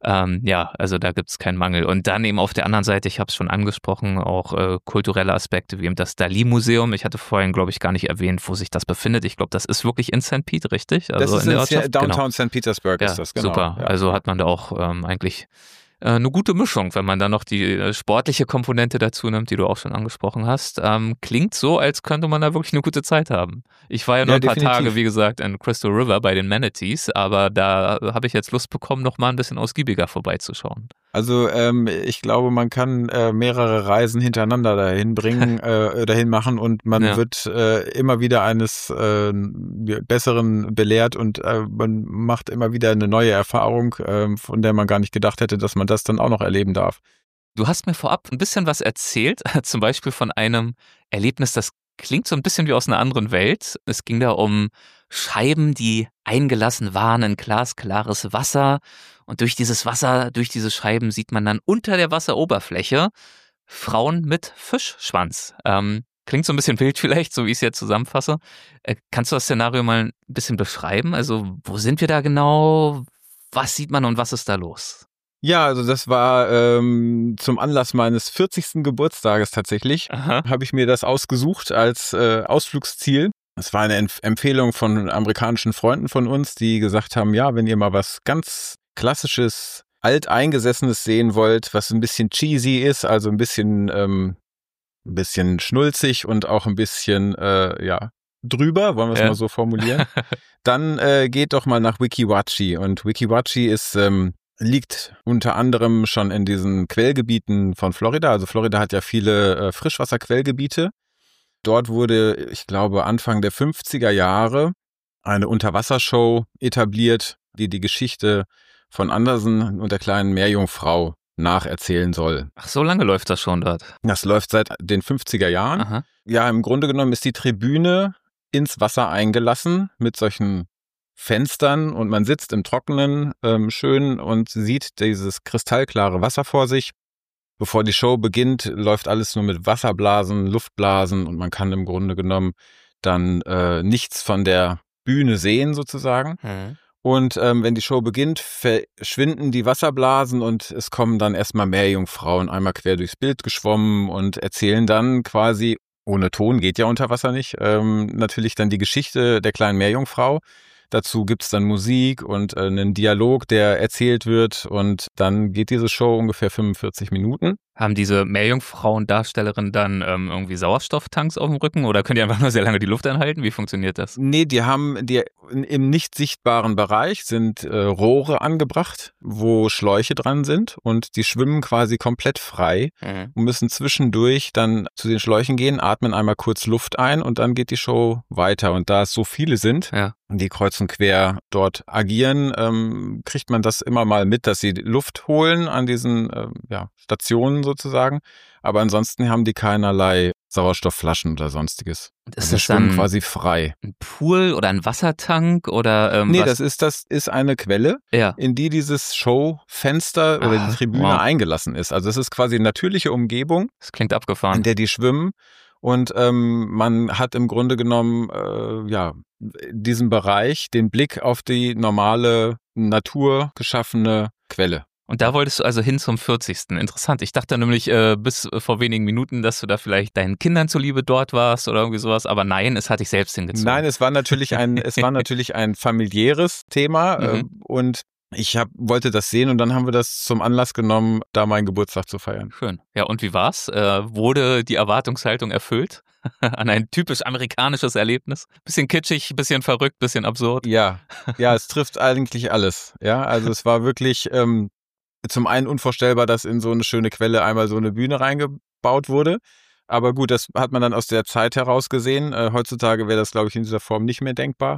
Also da gibt es keinen Mangel. Und dann eben auf der anderen Seite, ich habe es schon angesprochen, auch kulturelle Aspekte wie eben das Dali-Museum. Ich hatte vorhin, glaube ich, gar nicht erwähnt, wo sich das befindet. Ich glaube, das ist wirklich in St. Pete, richtig? Also das ist in Downtown St. Petersburg ist das, genau. Super, ja. Also hat man da auch eigentlich eine gute Mischung, wenn man dann noch die sportliche Komponente dazu nimmt, die du auch schon angesprochen hast. Klingt so, als könnte man da wirklich eine gute Zeit haben. Ich war ja nur ein paar Tage, wie gesagt, in Crystal River bei den Manatees, aber da habe ich jetzt Lust bekommen, noch mal ein bisschen ausgiebiger vorbeizuschauen. Also ich glaube, man kann mehrere Reisen hintereinander dahin machen und man wird immer wieder eines Besseren belehrt und man macht immer wieder eine neue Erfahrung, von der man gar nicht gedacht hätte, dass man das dann auch noch erleben darf. Du hast mir vorab ein bisschen was erzählt, zum Beispiel von einem Erlebnis, das klingt so ein bisschen wie aus einer anderen Welt. Es ging da um Scheiben, die eingelassen waren in glasklares Wasser. Und durch dieses Wasser, durch diese Scheiben sieht man dann unter der Wasseroberfläche Frauen mit Fischschwanz. Klingt so ein bisschen wild vielleicht, so wie ich es jetzt zusammenfasse. Kannst du das Szenario mal ein bisschen beschreiben? Also wo sind wir da genau? Was sieht man und was ist da los? Ja, also das war zum Anlass meines 40. Geburtstages tatsächlich, habe ich mir das ausgesucht als Ausflugsziel. Es war eine Empfehlung von amerikanischen Freunden von uns, die gesagt haben, ja, wenn ihr mal was ganz Klassisches, Alteingesessenes sehen wollt, was ein bisschen cheesy ist, also ein bisschen schnulzig und auch ein bisschen drüber, wollen wir es mal so formulieren. Dann geht doch mal nach Weeki Wachee. Und Weeki Wachee liegt unter anderem schon in diesen Quellgebieten von Florida. Also Florida hat ja viele Frischwasserquellgebiete. Dort wurde, ich glaube, Anfang der 50er Jahre eine Unterwassershow etabliert, die die Geschichte von Andersen und der kleinen Meerjungfrau nacherzählen soll. Ach, so lange läuft das schon dort? Das läuft seit den 50er Jahren. Aha. Ja, im Grunde genommen ist die Tribüne ins Wasser eingelassen mit solchen Fenstern und man sitzt im Trockenen schön und sieht dieses kristallklare Wasser vor sich. Bevor die Show beginnt, läuft alles nur mit Wasserblasen, Luftblasen und man kann im Grunde genommen dann nichts von der Bühne sehen sozusagen. Und wenn die Show beginnt, verschwinden die Wasserblasen und es kommen dann erstmal Meerjungfrauen einmal quer durchs Bild geschwommen und erzählen dann quasi, ohne Ton geht ja unter Wasser nicht, natürlich dann die Geschichte der kleinen Meerjungfrau. Dazu gibt's dann Musik und einen Dialog, der erzählt wird und dann geht diese Show ungefähr 45 Minuten. Haben diese Meerjungfrauen-Darstellerinnen dann irgendwie Sauerstofftanks auf dem Rücken oder können die einfach nur sehr lange die Luft anhalten? Wie funktioniert das? Nee, im nicht sichtbaren Bereich sind Rohre angebracht, wo Schläuche dran sind und die schwimmen quasi komplett frei und müssen zwischendurch dann zu den Schläuchen gehen, atmen einmal kurz Luft ein und dann geht die Show weiter. Und da es so viele sind, die kreuz und quer dort agieren, kriegt man das immer mal mit, dass sie Luft holen an diesen Stationen sozusagen. Aber ansonsten haben die keinerlei Sauerstoffflaschen oder sonstiges. Und ist also das schwimmen dann quasi frei. Ein Pool oder ein Wassertank oder Nee, was? das ist eine Quelle, in die dieses Showfenster oder die Tribüne eingelassen ist. Also es ist quasi eine natürliche Umgebung. Das klingt abgefahren. In der die schwimmen. Und man hat im Grunde genommen diesen Bereich, den Blick auf die normale, naturgeschaffene Quelle. Und da wolltest du also hin zum 40. Interessant. Ich dachte nämlich bis vor wenigen Minuten, dass du da vielleicht deinen Kindern zuliebe dort warst oder irgendwie sowas. Aber nein, es hat dich selbst hingezogen. Nein, es war natürlich ein familiäres Thema und ich wollte das sehen und dann haben wir das zum Anlass genommen, da meinen Geburtstag zu feiern. Schön. Ja, und wie war's? Wurde die Erwartungshaltung erfüllt? An ein typisch amerikanisches Erlebnis? Bisschen kitschig, bisschen verrückt, bisschen absurd? Ja, es trifft eigentlich alles. Ja, also es war wirklich zum einen unvorstellbar, dass in so eine schöne Quelle einmal so eine Bühne reingebaut wurde. Aber gut, das hat man dann aus der Zeit heraus gesehen. Heutzutage wäre das, glaube ich, in dieser Form nicht mehr denkbar.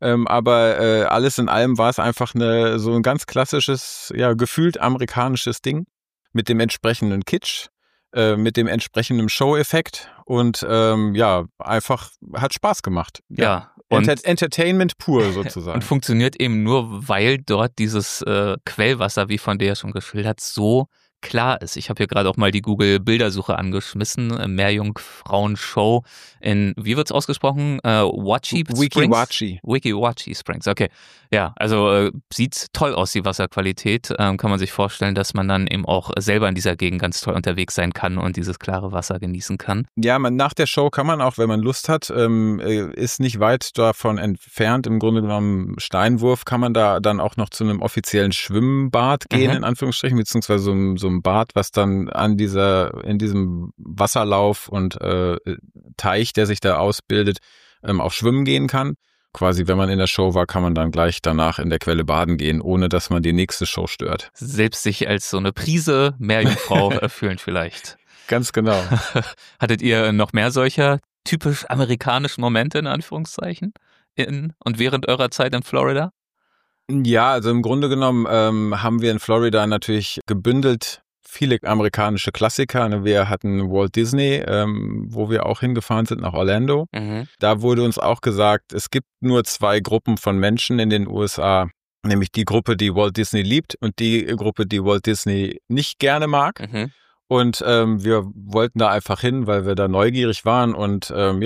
Aber alles in allem war es einfach so ein ganz klassisches, gefühlt amerikanisches Ding mit dem entsprechenden Kitsch, mit dem entsprechenden Show-Effekt und einfach hat Spaß gemacht. Ja. Und Entertainment pur sozusagen. Und funktioniert eben nur, weil dort dieses Quellwasser, wie von dir ja schon geschildert, so klar ist. Ich habe hier gerade auch mal die Google-Bildersuche angeschmissen. Meerjungfrauen-Show in, wie wird's ausgesprochen? Wachee Springs? Weeki Wachee Springs, okay. Ja, also sieht toll aus, die Wasserqualität. Kann man sich vorstellen, dass man dann eben auch selber in dieser Gegend ganz toll unterwegs sein kann und dieses klare Wasser genießen kann. Ja, nach der Show kann man auch, wenn man Lust hat, ist nicht weit davon entfernt, im Grunde genommen Steinwurf, kann man da dann auch noch zu einem offiziellen Schwimmbad gehen, in Anführungsstrichen, beziehungsweise so ein Bad, was dann in diesem Wasserlauf und Teich, der sich da ausbildet, auch schwimmen gehen kann. Quasi, wenn man in der Show war, kann man dann gleich danach in der Quelle baden gehen, ohne dass man die nächste Show stört. Selbst sich als so eine Prise Meerjungfrau fühlen vielleicht. Ganz genau. Hattet ihr noch mehr solcher typisch amerikanischen Momente, in Anführungszeichen, in und während eurer Zeit in Florida? Ja, also im Grunde genommen haben wir in Florida natürlich gebündelt viele amerikanische Klassiker. Wir hatten Walt Disney, wo wir auch hingefahren sind, nach Orlando. Da wurde uns auch gesagt, es gibt nur 2 Gruppen von Menschen in den USA, nämlich die Gruppe, die Walt Disney liebt und die Gruppe, die Walt Disney nicht gerne mag. Und wir wollten da einfach hin, weil wir da neugierig waren und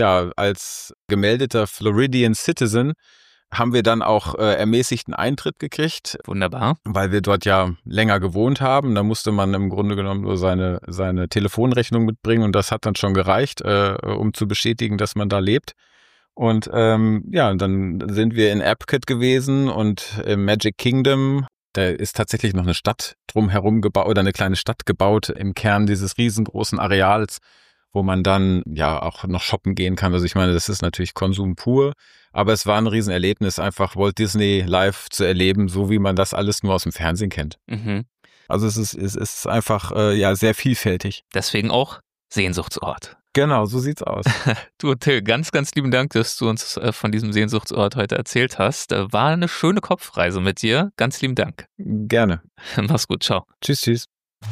als gemeldeter Floridian Citizen haben wir dann auch ermäßigten Eintritt gekriegt. Wunderbar. Weil wir dort ja länger gewohnt haben. Da musste man im Grunde genommen nur seine Telefonrechnung mitbringen und das hat dann schon gereicht, um zu bestätigen, dass man da lebt. Und dann sind wir in Epcot gewesen und im Magic Kingdom. Da ist tatsächlich noch eine Stadt drumherum gebaut oder eine kleine Stadt gebaut im Kern dieses riesengroßen Areals, wo man dann ja auch noch shoppen gehen kann. Also ich meine, das ist natürlich Konsum pur, aber es war ein Riesenerlebnis, einfach Walt Disney live zu erleben, so wie man das alles nur aus dem Fernsehen kennt. Mhm. Also es ist einfach sehr vielfältig. Deswegen auch Sehnsuchtsort. Genau, so sieht's aus. Du, Till, ganz, ganz lieben Dank, dass du uns von diesem Sehnsuchtsort heute erzählt hast. War eine schöne Kopfreise mit dir. Ganz lieben Dank. Gerne. Mach's gut, ciao. Tschüss, tschüss.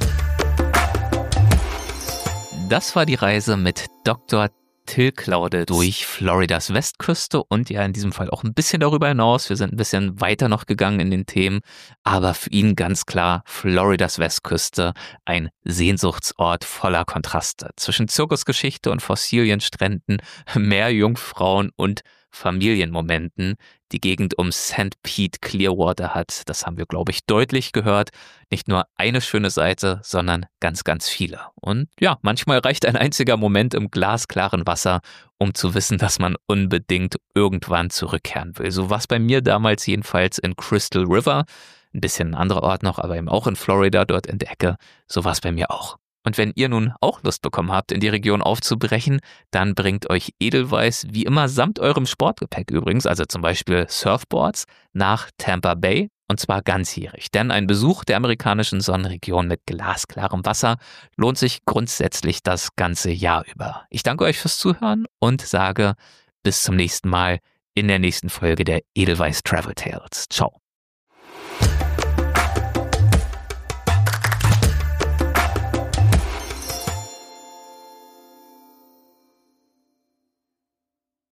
Das war die Reise mit Dr. Till Klaude durch Floridas Westküste und ja in diesem Fall auch ein bisschen darüber hinaus. Wir sind ein bisschen weiter noch gegangen in den Themen, aber für ihn ganz klar Floridas Westküste, ein Sehnsuchtsort voller Kontraste zwischen Zirkusgeschichte und Fossilienstränden, Meerjungfrauen und Familienmomenten. Die Gegend um St. Pete Clearwater hat, das haben wir, glaube ich, deutlich gehört, nicht nur eine schöne Seite, sondern ganz, ganz viele. Und ja, manchmal reicht ein einziger Moment im glasklaren Wasser, um zu wissen, dass man unbedingt irgendwann zurückkehren will. So war es bei mir damals jedenfalls in Crystal River, ein bisschen ein anderer Ort noch, aber eben auch in Florida, dort in der Ecke. So war es bei mir auch. Und wenn ihr nun auch Lust bekommen habt, in die Region aufzubrechen, dann bringt euch Edelweiss wie immer samt eurem Sportgepäck übrigens, also zum Beispiel Surfboards, nach Tampa Bay und zwar ganzjährig. Denn ein Besuch der amerikanischen Sonnenregion mit glasklarem Wasser lohnt sich grundsätzlich das ganze Jahr über. Ich danke euch fürs Zuhören und sage bis zum nächsten Mal in der nächsten Folge der Edelweiss Travel Tales. Ciao.